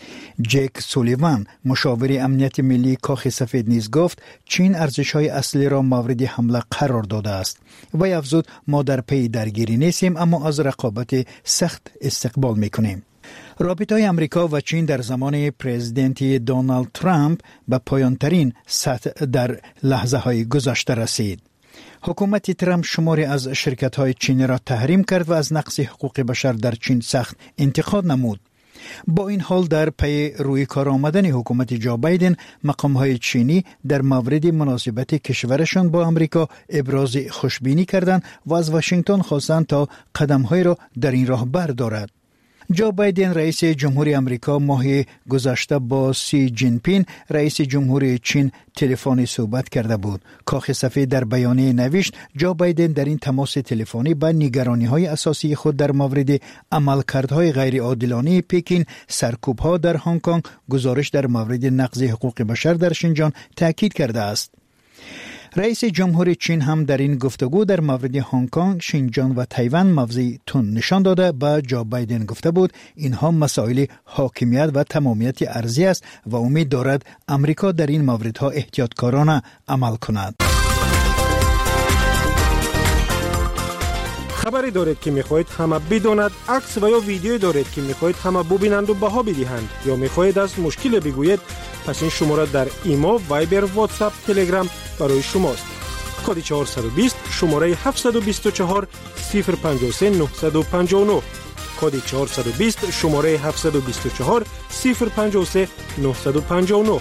جک سولیوان مشاور امنیت ملی کاخ سفید نیز گفت چین ارزش‌های اصلی را مورد حمله قرار داده است و افزود ما در پی درگیری نیستیم اما از رقابت سخت استقبال می‌کنیم. رابطه امریکا و چین در زمان پرزیدنتی دونالد ترامپ به پایان‌ترین سطح در لحظه‌های گذشته رسید. حکومت ترامپ شماری از شرکت‌های چینی را تحریم کرد و از نقض حقوق بشر در چین سخت انتقاد نمود. با این حال در پی روی کار آمدن حکومت جو بایدن، مقام‌های چینی در مورد مناسبت کشورشان با امریکا ابراز خوشبینی کردند و از واشنگتن خواستند تا قدم‌های را در این راه بردارد. جو بایدن رئیس جمهوری امریکا ماه گذشته با سی جین پین رئیس جمهوری چین تلفنی صحبت کرده بود. کاخ سفید در بیانیه نوشت جو بایدن در این تماس تلفنی به نگرانی‌های اساسی خود در مورد عملکردهای غیر عادلانه پکین، سرکوب‌ها در هنگ کنگ، گزارش در مورد نقض حقوق بشر در شینجان تاکید کرده است. رئیس جمهور چین هم در این گفتگو در مورد هنگ کنگ، شینجیانگ و تایوان موضع تون نشان داده به جو بایدن گفته بود اینها مسائل حاکمیت و تمامیت ارضی است و امید دارد امریکا در این موردها احتیاطکارانه عمل کند. خبری دارید که میخواهید همه بداند، عکس و یا ویدیویی دارید که میخواهید همه ببینند و بها بدهند، یا میخواهید از مشکل بگویید، پس این شماره در ایما، وایبر، واتساپ، تلگرام برای شماست. کد 420 شماره 724 053 959. کد 420 شماره 724 053 959.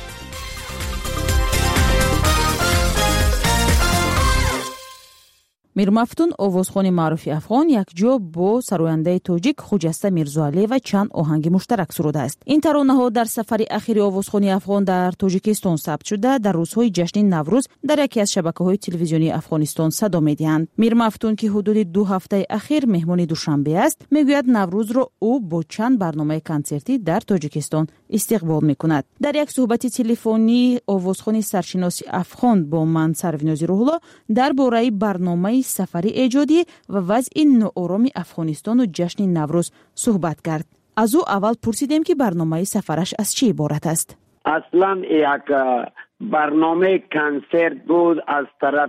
میرمفتون اوازخوان معروف افغان یک جا با سراینده تاجیک خجسته میرزاعلی و چند آهنگ مشترک سروده است. این ترانه ها در سفر اخیر اوازخوان افغان در تاجیکستان ثبت شده در روزهای جشن نوروز در یکی از شبکه‌های تلویزیونی افغانستان صدا می‌دهند. میرمفتون که حدود 2 هفته اخیر مهمان دوشنبه است، میگوید نوروز را او با چند برنامه کنسرتی در تاجیکستان استقبال می‌کند. در یک صحبت تلفنی اوازخوان سرشناس افغان با من سرویناز روح‌الله درباره برنامه سفری ایجادی و وضع نوآرام افغانستان و جشن نوروز صحبت کرد. از او اول پرسیدیم که برنامه سفرش از چی عبارت است. اصلا یک برنامه کنسرت بود از طرف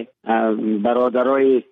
برادرای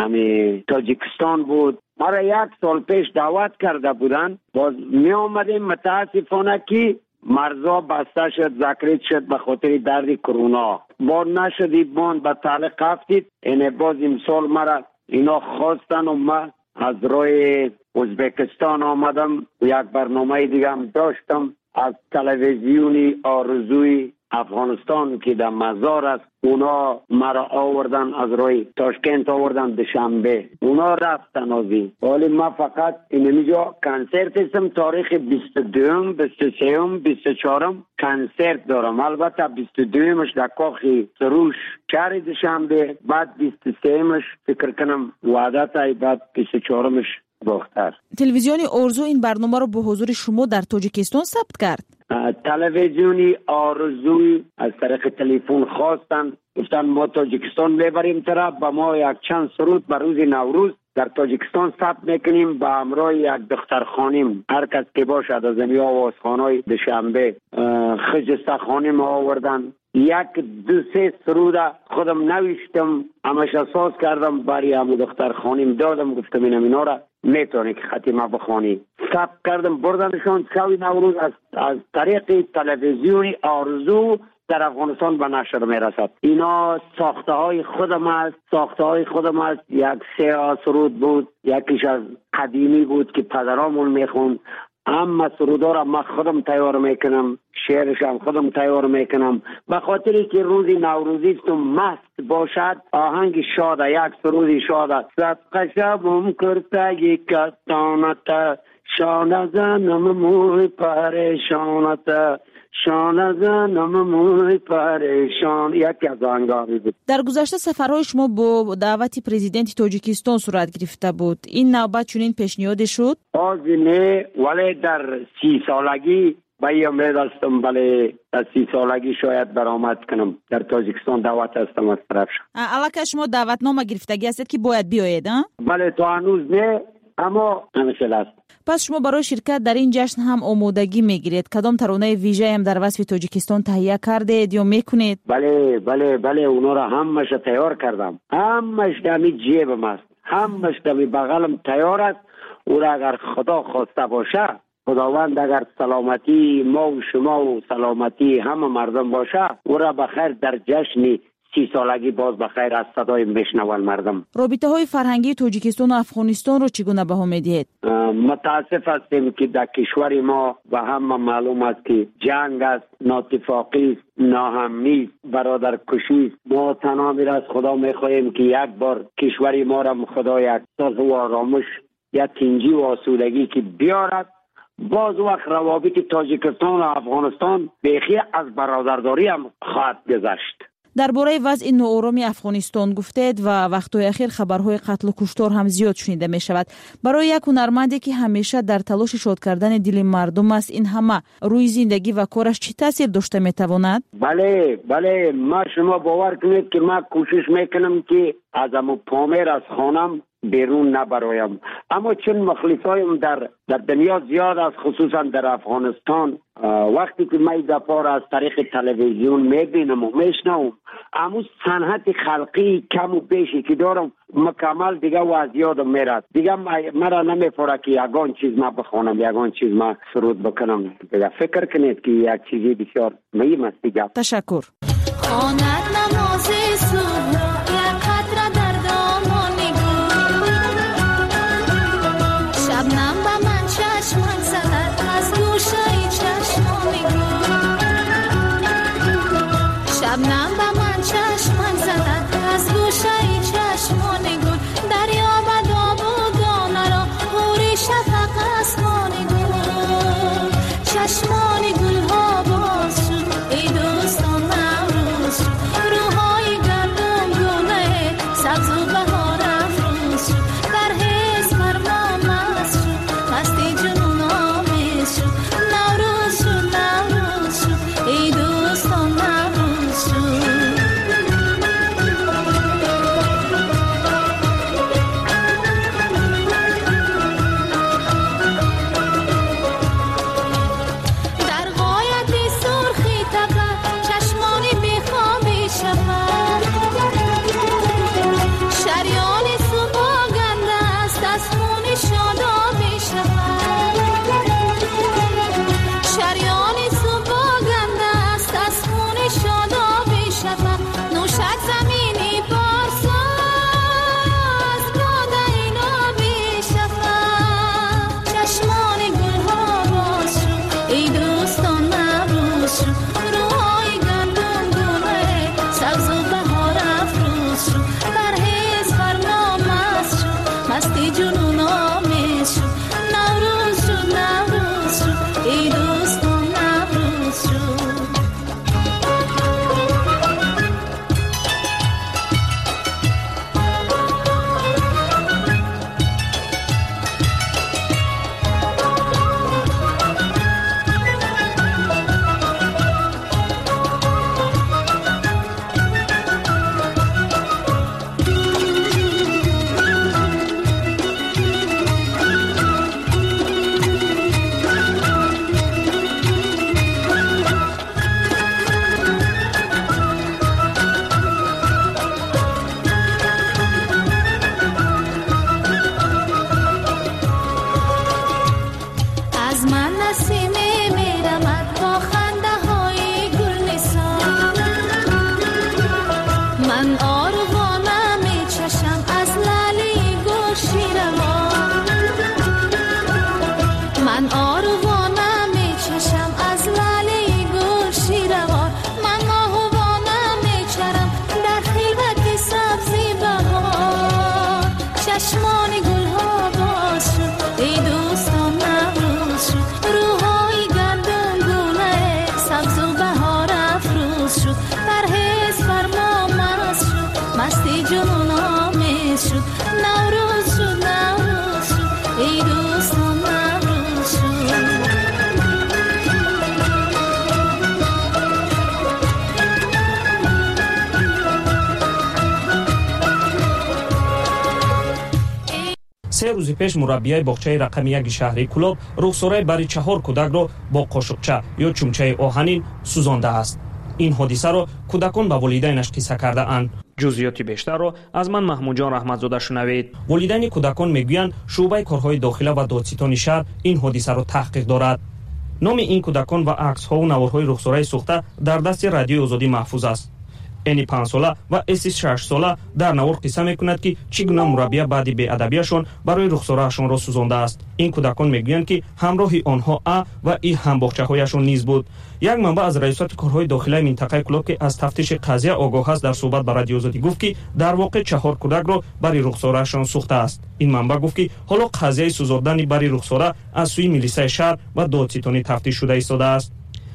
تاجیکستان بود. ما را 1 سال پیش دعوت کرده بودن، باز می آمدیم. متاسفانه که مرزا بسته شد، زکریت شد به خاطر درد کرونا. با نشدید باند به تعلیق رفتید. اینه باز امسال مرا اینا خواستن و من از روی ازبکستان آمدم. یک برنامه دیگه هم داشتم از تلویزیونی آرزوی افغانستان که در مزار است. اونا مرا آوردن از روی تاشکند آوردن دوشنبه. اونا رفتن آزی. ولی من فقط اینجا کنسرت هستم. تاریخ 22 23 24 کنسرت دارم. البته 22مش در کاخ سروش شهر دوشنبه، بعد 23مش فکر کنم وعدت، بعد 24مش باختر. تلویزیون آرزو این برنامه رو به حضور شما در تاجیکستان ثبت کرد. تلویزیونی آرزوی از طریق تلفن خواستن، گفتن ما تاجیکستان میبریم طرف، با ما یک چند سرود بر روز نوروز در تاجیکستان ثبت میکنیم با همراه یک دختر خانم. هر کس که باشد از این آوازخوانای دوشنبه خجسته خانم آوردن. 1-2-3 سرود خودم نوشتم، همش اساس کردم برای همون دختر خانم دادم. گفتم اینا را میتونی که خطیمه بخوانی. ثبت کردم بردمشان. شب نوروز از طریق تلویزیونی آرزو در افغانستان به نشر میرسد. اینا ساخته های خودم است. 1 سرود بود، یکیش از قدیمی بود که پدرامون میخوند. اما سرودا را من خودم تیار میکنم، شعرش هم خودم تیار میکنم، به خاطری که روز نوروزی است و مست باشد. آهنگ شاده، 1 سرود شاده. صدقه شبم کرتگی کتانت، شانه زنم موی پریشانت، شانه زنم موی پریشان. یکی از آهنگاری بود. در گذشته سفرهای شما با دعوت پرزیدنت تاجیکستان صورت گرفته بود. این نوبت چنین پیشنهاد شد؟ نه، ولی در 30 سالگی باید می‌داشتم. بله در 30 سالگی شاید برآمد کنم. در تاجیکستان دعوت هستم از طرف شد. علاقه شما دعوتنامه گرفتگی هستید که باید بیایید؟ بله تا هنوز نه، اما همیشه است. پس شما برای شرکت در این جشن هم آمادگی میگیرید؟ کدام ترانه ویژه هم در وصف تاجیکستان تهیه کردید یا میکنید؟ بله اونا را همش تیار کردم. همش دمی جیبم است، همش دمی بغلم تیار است. او را اگر خدا خواسته باشه، خداوند اگر سلامتی ما و شما و سلامتی همه مردم باشه، او را بخیر در جشن 30 سالگی باز بخیر از صدای میشنوان مردم. رابطه های فرهنگی تاجیکستان و افغانستان رو چگونه بها میدید؟ متاسف هستیم که در کشور ما و همه معلوم است که جنگ است، ناتفاقی است، ناهمنی است، برادر کشی است. ما تنها از خدا میخواهیم که یک بار کشور ما را خدا یک صلح و آرامش، یک تنجی و آسودگی که بیارد. باز وقت روابط تاجیکستان و افغانستان بیخی از برادرداری هم خواهد گذشت. درباره وضع نوآرام افغانستان گفتید و وقت‌های اخیر خبرهای قتل و کشتار هم زیاد شنیده می شود. برای یک هنرمندی که همیشه در تلاش شاد کردن دل مردم است، این همه روی زندگی و کارش چه تاثیر داشته می تواند؟ بله ما شما باور کنید که ما کوشش میکنم که از امو پامیر از خانم بیرون نبرایم، اما چون مخلصایم در دنیا زیاد است، خصوصا در افغانستان، وقتی که من دفعه از طریق تلویزیون میبینم و میشنوم اما صنعت خلقی کم و بیشی که دارم مکمل دیگه و از یادم میرد، دیگه مرا نمیفوره که یگان چیز ما بخوانم، یگان چیز ما سرود بکنم. دیگه فکر کنید که یک چیزی بسیار مهم است دیگه. تشکر. خواند نماز صبح یک قطره در دامانی شبنم به من چشمک زدد از گوشه چشمانی شبنم به من چشمک زدد از گوشه چشمانی گل دریا به دام و دانه را حوری شفق اسمانی گل چشمانی گل ها باز شد ای دوستان نوروز شد روحای گردم گونه سبز و بهار افروز شد در حس فرمان مست شد مستی جنون آمیز شد نوروز شد ای دوستان نوروز شد. در غایت سرخی تپه چشمانی بیخوابی شود شریان صبح گنده است از خون شادابی شود شریان صبح گنده است از خون شادابی شود نوشد زمینی پارسا از باده اینا بی شود چشمان گل ها باز شد ای دوستان نوروز شد روحای گندم گونه سبز و بهار افروز شد در حس فرمان مست شد مستی جنون آمیز شد نوروز شد ای دوستان نوروز شد. از من نسیمی میرمد با خنده های گل نثار من آروانه میچشم از لاله گل شیروار من آروانه میچشم از لاله گل شیروار من آهوانه میچرم در خلوت سبزی بهار چشمان گل ها باز شد ای دوستان نوروز شد روحای گندم گونه سبز و بهار افروز شد در حس فرمان مست شد مستی جنون آمیز شد نوروز شد ای دوستان نوروز شد. سه روز پیش مربیای باغچه رقم 1 شهری کلوب رخساره برای 4 کودک را با قاشقچه یا چمچه آهنین سوزانده است. این حادثه را کودکان به والدینش قصه کرده اند. جزئیات بیشتر را از من محمود جان رحمتزاده شنوید. والدین کودکان میگویند شعبه کارهای داخله و دادستانی شهر این حادثه را تحقیق دارد. نام این کودکان و عکس‌ها و نوارهای رخساره سوخته در دست رادیوی آزادی محفوظ است. انی 5 ساله و اسی 6 ساله در نوار قصه میکند که چگونه مربی بعد بی‌ادبیشان برای رخسارهشان را سوزانده است. این کودکان میگویند که همراه آنها و ای هم باغچه‌هایشان نیز بود. یک منبع از ریاست کارهای داخلی منطقه کلوب که از تفتیش قضیه آگاه است در صحبت با رادیو آزادی گفت که در واقع 4 کودک را برای رخسارهشان سوخته است. این منبع گفت که حالا قضیه سوزاندن برای رخساره از سوی میلیسای شهر و دادستانی تفتیش شده ایستاده است.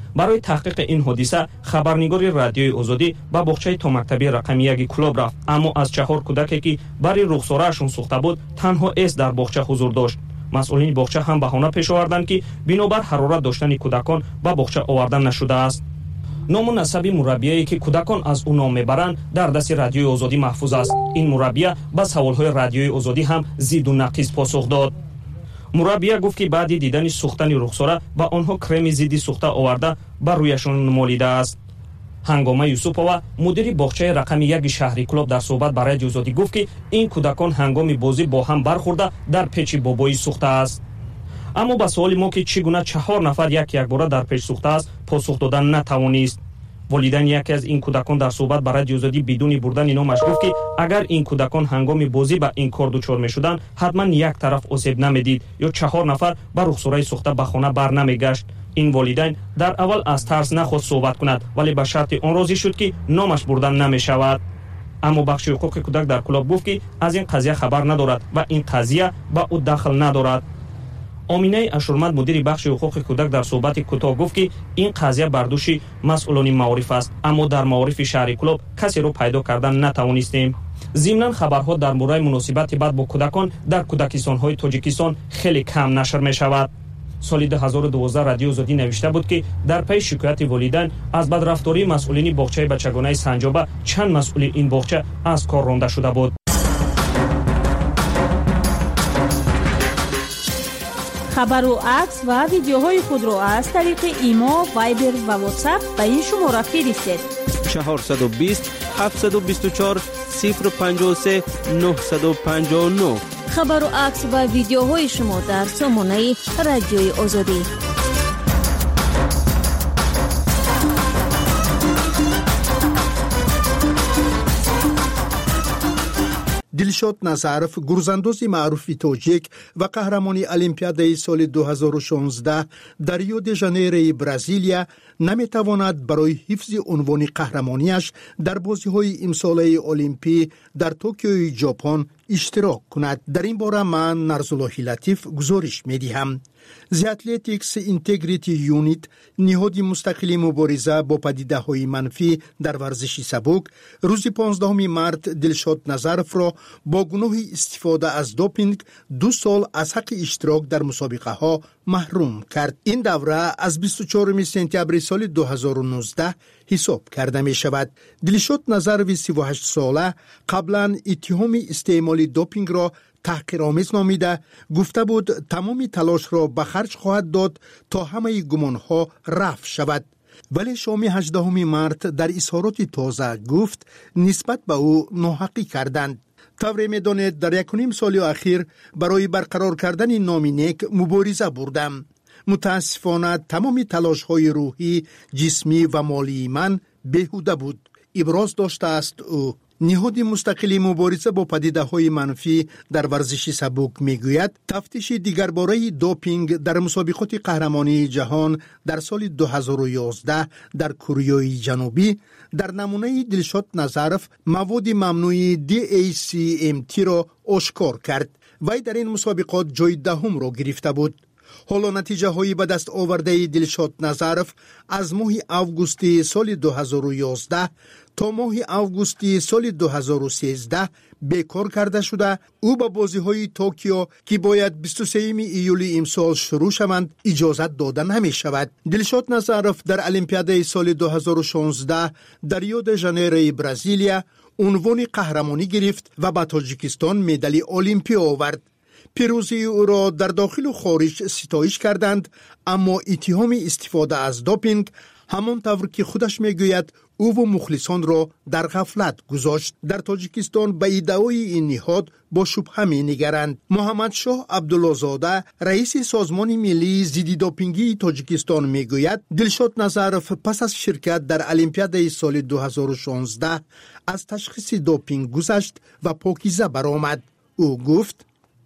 برای تحقیق این حادثه خبرنگار رادیوی آزادی به باغچه تا مکتبی رقم 1 کلوب رفت، اما از 4 کودکی که برای رخساره‌شون سوخته بود تنها اس در باغچه حضور داشت. مسئولین باغچه هم بهانه پیش آوردند که بنابر حرارت داشتن کودکان به باغچه آوردن نشده است. نام و نسب مربیایی که کودکان از او نام میبرند در دست رادیوی آزادی محفوظ است. این مربی به سوالهای رادیوی آزادی هم زید و نقیض پاسخ داد. مربی گفت که بعد دیدن سوختن رخساره با آنها کرم ضد سوخته آورده بر رویشان مالیده است. هنگامه یوسفова مدیر باغچه رقم 1 شهری کلوب در صحبت با رادیو آزادی گفت که این کودکان هنگام بازی با هم برخورده در پیچ بابایی سوخته است. اما با سوال ما که چگونه 4 نفر یک باره در پیچ سوخته است پاسخ دادن نتوانست. والدین یکی از این کودکان در صحبت با رادیو آزادی بدون بردن نامش گفت که اگر این کودکان هنگام بازی با این کار دچار میشدن حتما یک طرف آسیب نمیدید یا 4 نفر با رخساره سوخته به خانه بر نمیگشت. این والدین در اول از ترس نخواست صحبت کند ولی به شرط آن راضی شد که نامش بردن نمیشود. اما بخش حقوق کودک در کلوب گفت که از این قضیه خبر ندارد و این قضیه با او دخل ندارد. آمینه اشورمند مدیر بخش حقوق کودک در صحبت کوتاه گفت که این قضیه بردوش مسئولان معارف است، اما در معارف شهری کلوب کسی رو پیدا کردن نتوانستیم. ضمناً خبرها در مورد مناسبت بد با کودکان در کودکستان‌های تاجیکستان خیلی کم نشر می شود. سال 2012 رادیو آزادی نوشته بود که در پی شکایت والدین از بدرفتاری مسئولین باغچه بچگانه سنجابه چند مسئول این باغچه از کار رانده شده بود. خبر و عکس و ویدیوهای خود را از طریق ایما، وایبر و واتساپ به این شماره فرستید. 420 724 053 959. خبر و عکس و ویدیوهای شما در سامانه رادیوی آزادی. دلشاد نظرف گرزاندوز معروف تاجیک و قهرمان المپیادای سال 2016 در ریو دی ژانیرو برزیلیا نمیتواند برای حفظ عنوان قهرمانیش در بازی‌های امساله المپی در توکیو ژاپن اشتراک کند. در این باره من نرزالله لطیف گزارش می‌دهم. The Athletics Integrity Unit نهاد مستقل مبارزه با پدیده‌های منفی در ورزش سبک روز 15 مارس دلشاد نظرف را با گناه استفاده از دوپینگ 2 سال از حق اشتراک در مسابقه ها محروم کرد. این دوره از 24 سپتامبر سال 2019 حساب کرده می شود. دلشاد نظرف 38 ساله قبلا اتهام استعمال دوپینگ را تحقیرآمیز نامیده گفته بود تمام تلاش را به خرج خواهد داد تا همه گمانها رفع شود. ولی شام 18 مارس در اظهارات تازه گفت نسبت به او ناحقی کردند. طوری می‌دانید در 1.5 سال اخیر برای برقرار کردن نامی نیک مبارزه بردم. متاسفانه تمام تلاش‌های روحی، جسمی و مالی من بیهوده بود. ابراز داشته است او. نهاد مستقل مبارزه با پدیده‌های منفی در ورزش سبک میگوید تفتیش دیگرباره دوپینگ در مسابقات قهرمانی جهان در سال 2011 در کره جنوبی در نمونه دلشاد نظرف مواد ممنوع DACMT را آشکار کرد. وی در این مسابقات جای دهم را گرفته بود. حالا نتیجه های به دست آورده دلشاد نظرف از ماه آگوست سال 2011 تا ماه آگوست سال 2013 بیکار کرده شده. او به بازی های توکیو که باید 23 ایول امسال شروع شوند اجازت داده نمی شود. دلشاد نظرف در المپیادای سال 2016 در ریو دی ژانیرو برزیلیا عنوان قهرمانی گرفت و به تاجیکستان مدال المپی آورد. پیروزی او را در داخل و خارج ستایش کردند، اما اتهام استفاده از دوپینگ همانطور که خودش میگوید او و مخلصان را در غفلت گذاشت. در تاجیکستان به ادعای این نهاد با شبهه می‌نگرند. محمد شاه عبدالله زاده رئیس سازمان ملی ضد دوپینگی تاجیکستان میگوید دلشاد نظرف پس از شرکت در المپیادای سال 2016 از تشخیص دوپینگ گذشت و پاکیزه برآمد. او گفت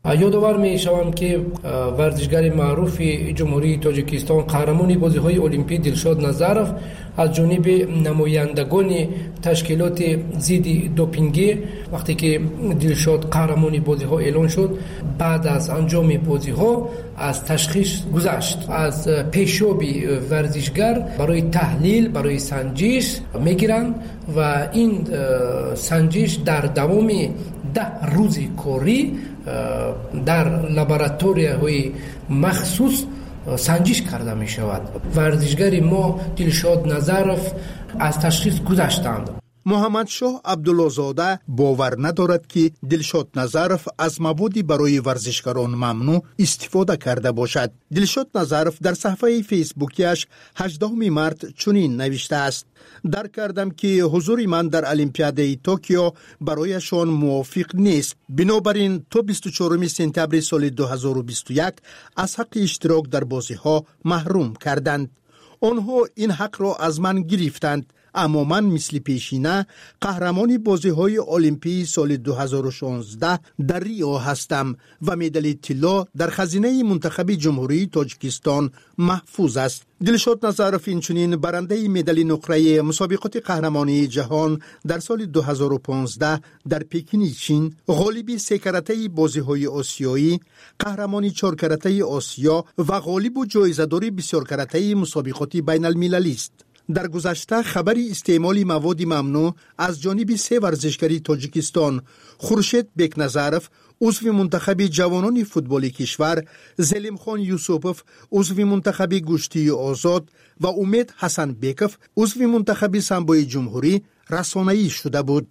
یادآور می‌شوم که ورزشگر معروف جمهوری تاجیکستان قهرمان بازی‌های المپیک دلشاد نظرов از جانب نمایندگان تشکیلات ضد دوپینگ وقتی که دلشاد قهرمان بازی‌ها اعلان شد بعد از انجام بازی‌ها از تشخیص گذشت. از پیشابی ورزشگر برای تحلیل برای سنجش میگیرند و این سنجش در دوام 10 روز کاری در لابراتوری‌های مخصوص سنجش کرده می شود. ورزشگر ما دلشاد نظرов از تشخیص گذشتند. محمد شاه عبدالله‌زاده باور ندارد که دلشاد نظرов از موادی برای ورزشکاران ممنوع استفاده کرده باشد. دلشاد نظرов در صفحه فیسبوکیش 18 مارس چنین نوشته است: درک کردم که حضور من در المپیاد توکیو برایشان موافق نیست. بنابراین تا 24 سپتامبر سال 2021 از حق اشتراک در بازی‌ها محروم کردند. آنها این حق را از من گرفتند، اما من مثل پیشینه قهرمان بازی‌های المپیک سال 2016 در ریو هستم و مدال طلا در خزینه منتخب جمهوری تاجیکستان محفوظ است. دلشاد نظرов اینچنین برنده مدال نقره مسابقات قهرمانی جهان در سال 2015 در پکین چین، غالب 3 کرته بازی‌های آسیایی، قهرمان 4 کرته آسیا و غالب جایزه‌دار بسیار کرته مسابقات بین المللی است. در گذشته خبری استعمال مواد ممنوع از جانب 3 ورزشکاری تاجیکستان، خورشید بیکنظرov عضو منتخب جوانان فوتبال کشور، زلیم خان یوسفوف عضو منتخب گشتی آزاد و امید حسن بیکوف عضو منتخب سامبوی جمهوری رسانه‌ای شده بود.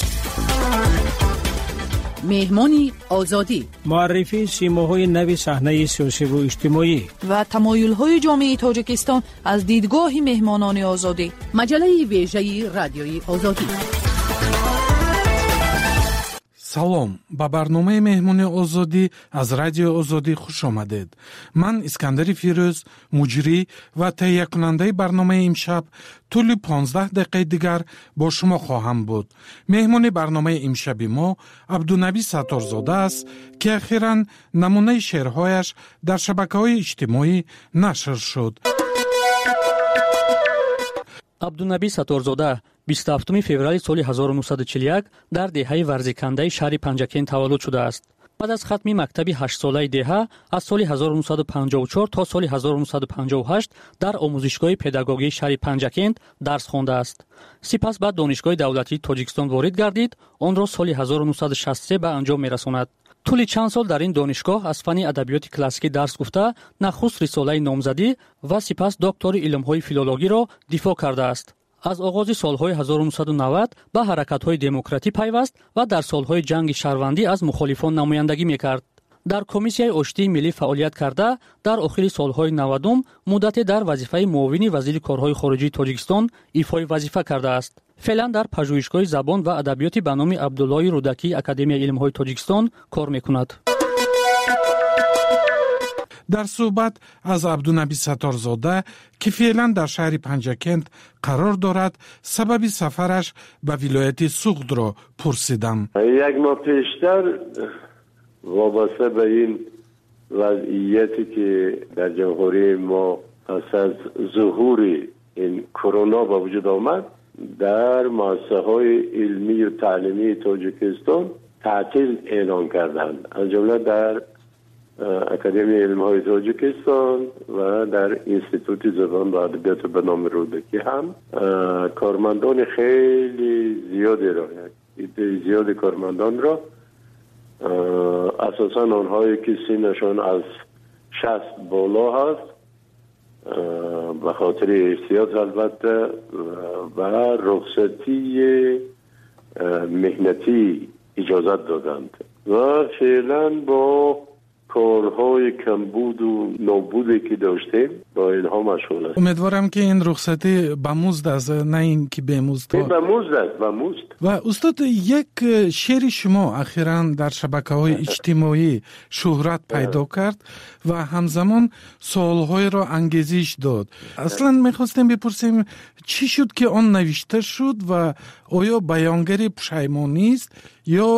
مهمانی آزادی، معرفی سیماهای نو صحنه سیاسی و اجتماعی و تمایل‌های جامعه تاجیکستان از دیدگاه مهمانان آزادی. مجله ویژه رادیوی آزادی. салом, ба барномаи меҳмони озодӣ аз радиои озодӣ хуш омадед. ман искандари фирӯз, муҷрӣ ва таҳиякунандаи барномаи имшаб тӯли 15 дақиқаи дигар бо шумо хоҳам буд. меҳмони барномаи имшаби мо абдунабӣ сатторзода аст ки ахиран намунаи шеърҳояш дар шабакаҳои иҷтимоӣ нашр шуд. абдунабӣ сатторзода 27 феврали соли 1941 дар деҳаи варзикандаи шаҳри Панҷакен таваллуд шудааст. баъд аз хатми мактаби 8-солаи деҳа аз соли 1954 то соли 1958 дар омӯзишгоҳи педагогии шаҳри Панҷакент дарс хондааст. сипас ба донишгоҳи давлатии Тоҷикистон ворид гардид, онро соли 1963 ба анҷом мерасонад. тӯли чанд сол дар ин донишгоҳ аз фанни адабиёти классикӣ дарс гуфта, нахуст рисолаи номзадӣ ва сипас доктори илмҳои филологиро дифоъ кардааст. аз оғози солҳои 1990 ба ҳаракатҳои демократӣ пайваст ва дар солҳои ҷанги шаҳрвандӣ аз мухолифон намояндагӣ мекард. дар комиссияи оштии миллӣ фаъолият карда, дар охири солҳои 90 муддате дар вазифаи муовини вазири корҳои хориҷии Тоҷикистон ифои вазифа кардааст. феълан дар пажӯҳишгоҳи забон ва адабиёти ба номи Абдуллои Рудакии Академияи илмҳои Тоҷикистон кор мекунад. дар суҳбат аз абдунабӣ сатторзода ки феълан дар шаҳри Панҷакент қарор дорад, сабаби сафараш ба вилояти Суғдро пурсидам. як моҳ пештар вобаста ба ин вазъияте ки дар ҷамҳурии мо пас аз зуҳури ин корона ба вуҷуд омад, дар муассисаҳои илмию таълимии Тоҷикистон таътил эълон карданд. аз ҷумла дар академияи илмҳои Тоҷикистон ва дар институти забон ва адабиёт ба номи Рудакӣ ҳам кормандони хеле зиёдеро, иддаи зиёди кормандонро, асосан онҳое ки синнашон аз 60 боло ҳаст, ба хотири эҳтиёт албатта ва рухсатии меҳнатӣ иҷозат доданд ва феълан бо корҳои камбуду нобуде ки доштем با اینها مشغول است. امیدوارم که این رخصتی با مزد است، نه این که به مزد. به مزد است، به مزد. و استاد، یک شعر شما اخیراً در شبکه‌های اجتماعی شهرت پیدا کرد و همزمان سوال‌های را انگیزش داد. اصلاً می‌خواستیم بپرسیم چی شد که آن نوشته شد و آیا بیانگر پشیمانی است یا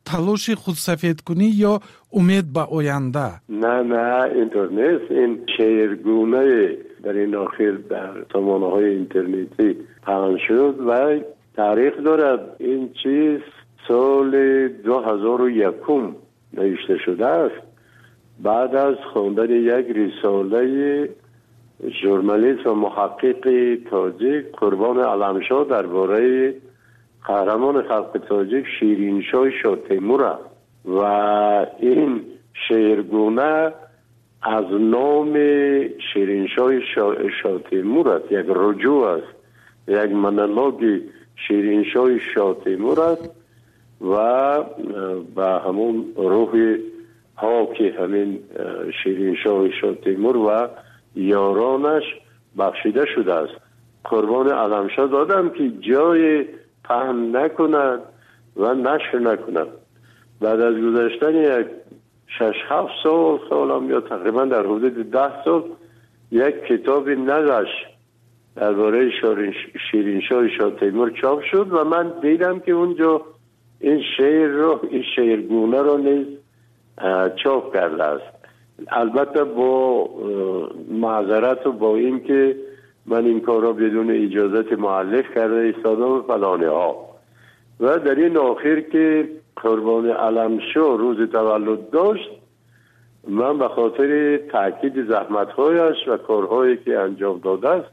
تلاش خودسفید کنی یا امید به آینده؟ نه اینطور نیست. این شعرگونه در این آخر در سامانه‌های اینترنتی پخش شد و تاریخ دارد. این چیز سال 2001 نوشته شده است بعد از خواندن یک رساله ژورنالیست و محقق تاجیک قربان علمشاه درباره قهرمان خلق تاجیک شیرینشاه شاه تیمور است و این شعرگونه از نام شیرینشاه شاه تیمور است، یک رجوع است، یک مونولوگ شیرینشاه شاه تیمور است و به همون روح ها که همین شیرینشاه شاه تیمور و یارانش بخشیده شده است. قربان علمشاه دادم که جای پهن نکنند و نشر نکنند. بعد از گذشتن یک 6-7 سالم یا تقریبا در حدود 10 سال یک کتاب نقش درباره شیرینشاه شاه تیمور چاپ شد و من دیدم که اونجا این شعرگونه رو نیز چاپ کرده است. البته با معذرت و با این که من این کار را بدون اجازت مؤلف کرده ایستادم فلانه ها و در این آخر که قربان علمشاه روز تولد داشت من به خاطر تاکید زحمت‌هایش و کارهایی که انجام داده است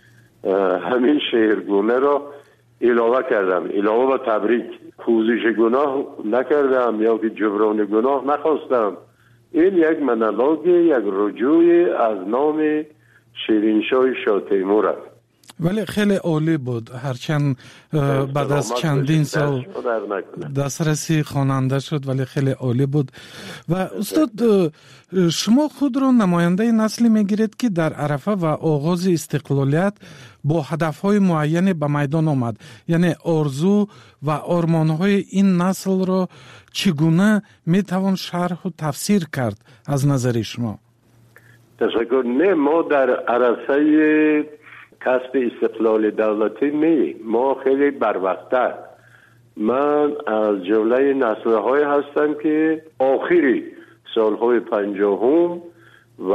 همین شعرگونه را علاوه کردم، علاوه به تبریک. پوزش گناه نکردم یا که جبران گناه نخواستم. این یک مونولوگ، یک رجوع از نام شیرینشاه شاه تیمور است. ولی خیلی عالی بود، هرچند بعد از چندین سال دسترسی خواننده شد ولی خیلی عالی بود. و استاد شما خود را نماینده نسلی میگیرید که در عرفه و آغاز استقلالیت با هدفهای معین به میدان آمد، یعنی آرزو و آرمانهای این نسل را چگونه میتوان شرح و تفسیر کرد از نظر شما؟ تشکر. نه، ما در عرصه کسب استقلال دولتی نه، ما خیلی بروقت‌تر. من از جمله نسل‌های هستم که آخری سالهای 50 و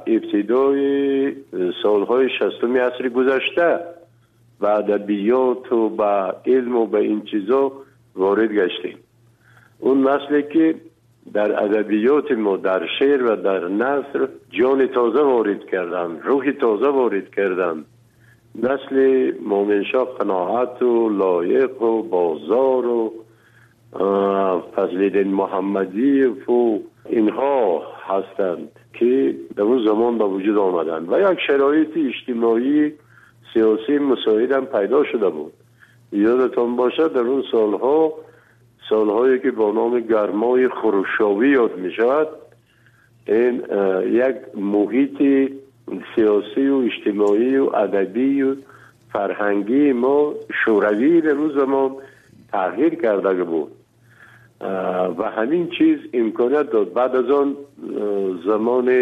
ابتدای سالهای 60 عصر گذشته و ادبیات و با علم و با این چیزا وارد گشتیم. اون نسلی که در ادبیات ما، در شعر و در نثر جان تازه وارد کردن، روح تازه وارد کردن. نسل مومنشاه قناعت و لایق و بازار و فضل‌الدین محمدی و اینها هستند که در اون زمان به وجود آمدند و یک شرایط اجتماعی سیاسی مساعد هم پیدا شده بود. یادتان باشد در اون سالهایی که با نام گرمای خروشاوی یاد می شود، این یک محیط سیاسی و اجتماعی و ادبی و فرهنگی ما شوروی در اون زمان تغییر کرده بود و همین چیز امکانیت داد. بعد از آن زمان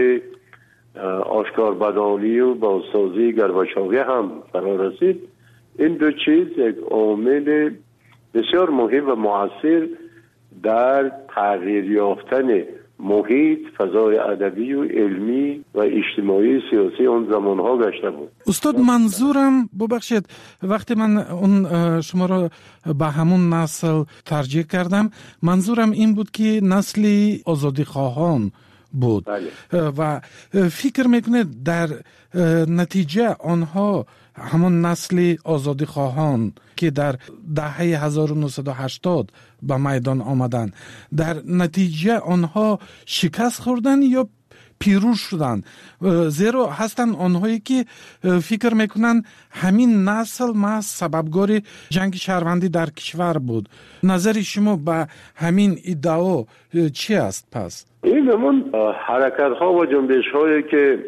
آشکاربدانی و بازسازی گرباچوی هم فرا رسید. این دو چیز یک عامل بسیار مهم و مؤثر در تغییر یافتن محیط، فضای ادبی و علمی و اجتماعی سیاسی اون زمانها گشته بود. استاد منظورم ببخشید وقتی من اون شما را به همون نسل ترجیح کردم، منظورم این بود که نسلی آزادی خواهان بود. بله. و فکر میکنه در نتیجه آنها همون نسل آزادی خواهان که در دهه 1980 به میدان آمدن، در نتیجه آنها شکست خوردن یا پیروز شدن؟ زیرا هستن آنهایی که فکر میکنن همین نسل محض سببگار جنگ شهروندی در کشور بود. نظر شما به همین ادعا چی است پس؟ این همون حرکت ها و جنبش هایی که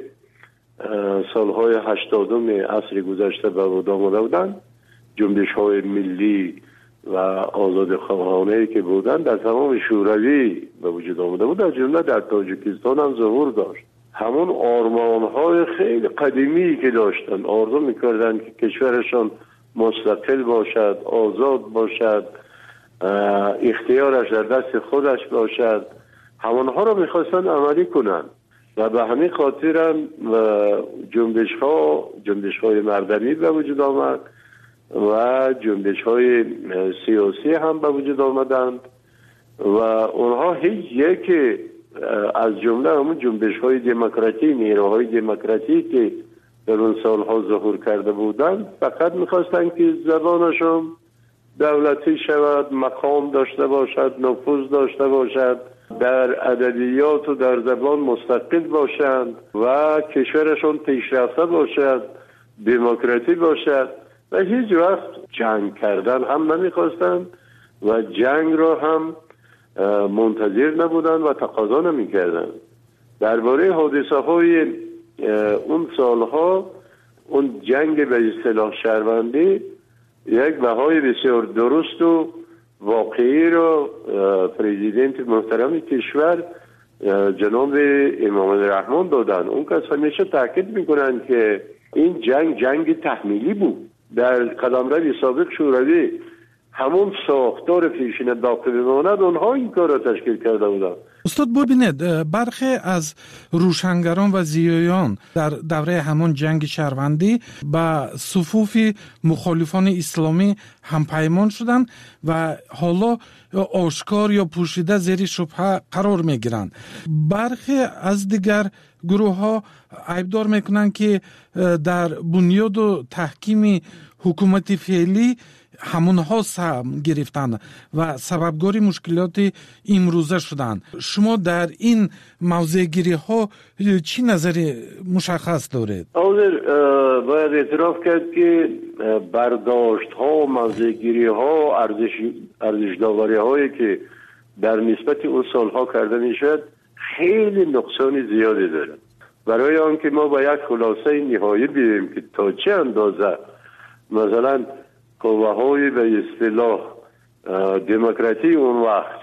سالهای 80 عصر گذشته به وجود آمده بودند، جنبش های ملی و آزاد خواهانه که بودند در تمام شوروی به وجود آمده بود، در جمله در تاجیکستان هم ظهور داشت. همون آرمان های خیلی قدیمی که داشتن، آرزو میکردن که کشورشان مستقل باشد، آزاد باشد اختیارش در دست خودش باشد، همانها را میخواستن عملی کنند و به همین خاطر هم جنبش های مردمی به وجود آمد و جنبش های سیاسی هم به وجود آمدند و اونها هیچ یک از جمله همون جنبش های دموکراتی، نیروهای دموکراتی که در اون سالها ظهور کرده بودند فقط میخواستند که زبانشون دولتی شود، مقام داشته باشد، نفوذ داشته باشد، در ادبیات و در زبان مستقل باشند و کشورشون پیشرفته باشد، دموکراتی باشد و هیچ وقت جنگ کردن هم نمیخواستند و جنگ را هم منتظر نبودند و تقاضا نمیکردند. درباره حادثه های اون سالها اون جنگ به اصطلاح شهروندی یک بهای بسیار درست و واقعی رو پرزیدنت محترم کشور جناب امام رحمان دادن. اون کس همیشه تاکید میکنن که این جنگ تحمیلی بود. در قلمرو سابق شوروی همون ساختار پیشین باقی بماند، اونها این کار را تشکیل کرده بودند. استاد ببینید برخی از روشنگران و زیایان در دوره همون جنگ شهروندی به صفوف مخالفان اسلامی هم پیمان شدند و حالا آشکار یا پوشیده زیر شبهه قرار می گیرند. برخی از دیگر گروه ها عیبدار میکنند که در بنیاد و تحکیم حکومت فعلی همونها سهم گرفتن و سببگار مشکلات امروزه شدن. شما در این موضوع گیری ها چی نظری مشخص دارید؟ باید اعتراف کرد که برداشت ها و موضوع گیری ها، ارزش داوری هایی که در نسبت اون سالها کرده میشد خیلی نقصان زیادی داره. برای آنکه ما با یک خلاصه نهایی بیاییم که تا چه اندازه مثلا قوه‌های به اصطلاح دموکراتی اون وقت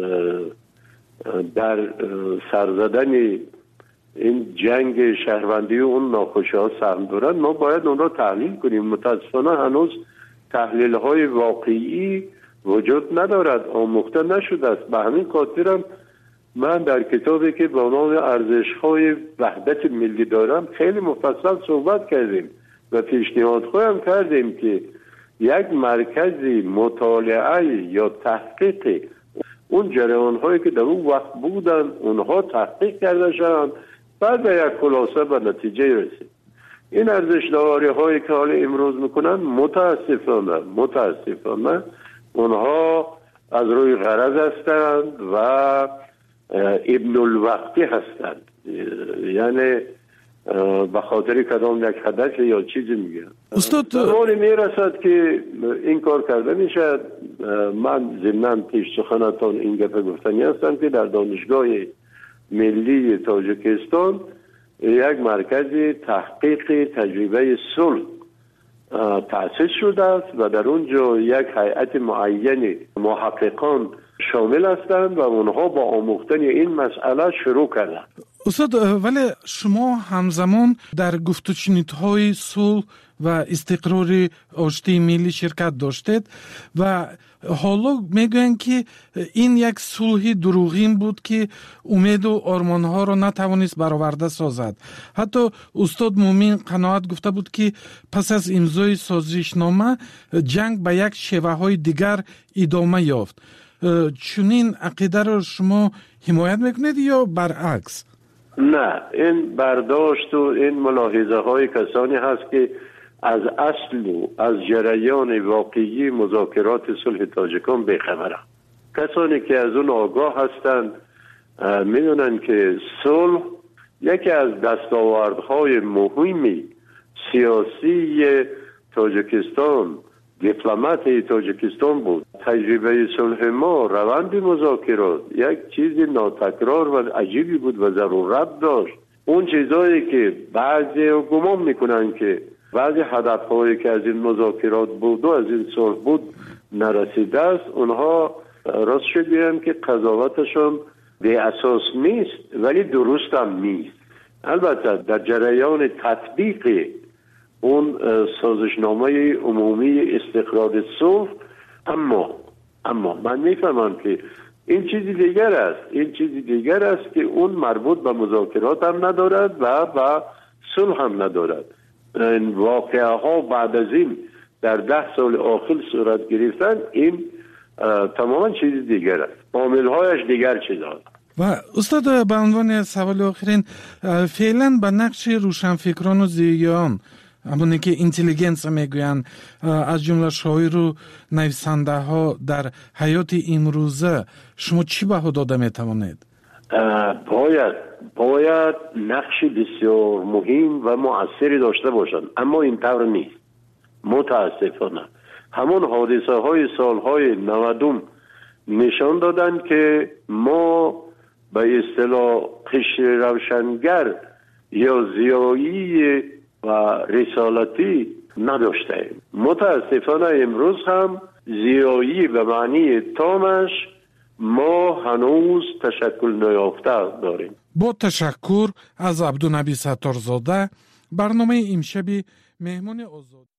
در سرزدن این جنگ شهروندی و اون ناخوشی‌ها سهم دارن، ما باید اون را تحلیل کنیم. متاسفانه هنوز تحلیل‌های واقعی وجود ندارد، آموخته نشده است. به همین خاطرم من در کتابی که با نام ارزش‌های وحدت ملی دارم خیلی مفصل صحبت کردیم و پیشنهاد خودم کردیم که یک مرکزی مطالعه یا تحقیق اون جریان‌هایی که در اون وقت بودن اونها تحقیق کرده شدند، بعد به یک خلاصه به نتیجه رسید. این ارزش داوری‌هایی که حالا امروز میکنن متاسفانه اونها از روی غرض هستند و ابن الوقتی هستند، یعنی به خاطر کدام یک هدف یا چیزی میگن. استاد زمانی میرسد که این کار کرده میشد. من ضمناً پیش سخنتان این گفته گفتنی هستم که در دانشگاه ملی تاجیکستان یک مرکز تحقیق تجربه صلح تأسیس شده است و در اونجا یک هیئت معین محققان شامل هستند و اونها با آموختن این مسئله شروع کردند. استاد ولی شما همزمان در گفت و شنودهای صلح و استقرار آشتی ملی شرکت داشتید و حالا میگوین که این یک صلح دروغین بود که امید و آرمانها را نتوانست برآورده سازد. حتی استاد مومین قناعت گفته بود که پس از امضای سازشنامه جنگ به یک شیوه های دیگر ادامه یافت. چنین عقیده را شما حمایت میکنید یا برعکس؟ نه، این برداشت و این ملاحظه های کسانی هست که از اصل و از جریان واقعی مذاکرات صلح تاجیکان بیخبرند. کسانی که از اون آگاه هستند میدونن که صلح یکی از دستاوردهای مهمی سیاسی تاجیکستان، دیپلمات تاجیکستان بود. تجربه صلح ما، روند مذاکرات یک چیز ناتکرار و عجیبی بود و ضرورت داشت. اون چیزایی که بعضی گمان میکنن که بعضی هدفهایی که از این مذاکرات بود و از این صلح بود نرسیده است، اونها راست شدیم که قضاوتشون به اساس نیست ولی درست هم نیست. البته در جریان تطبیق اون سازشنامه عمومی استقرار صلح اما من میفهمم که این چیزی دیگر است که اون مربوط به مذاکرات هم ندارد و به صلح هم ندارد. این واقعه ها بعد از این در 10 سال آخر صورت گرفتن، این تماما چیز دیگر است، عامل هایش دیگر چیز است. و استاد، به عنوان سوال آخرین، فعلا به نقش روشنفکران و زیگیان، همونی که اینتلیجنس میگوین، از جمله شاعر و نویسنده ها در حیات امروزه، شما چی بها داده میتوانید؟ باید نقش بسیار مهم و مؤثری داشته باشند، اما این طور نیست. متاسفانه همون حادثه های سالهای 90 نشان دادن که ما به اصطلاح قشر روشنگر یا زیایی و رسالتی نداشتیم. متاسفانه امروز هم زیایی به معنی تامش ما هنوز تشکل نیافته داریم. با تشکر از عبدالنبی ستارزاده، برنامه امشبی مهمان آزاد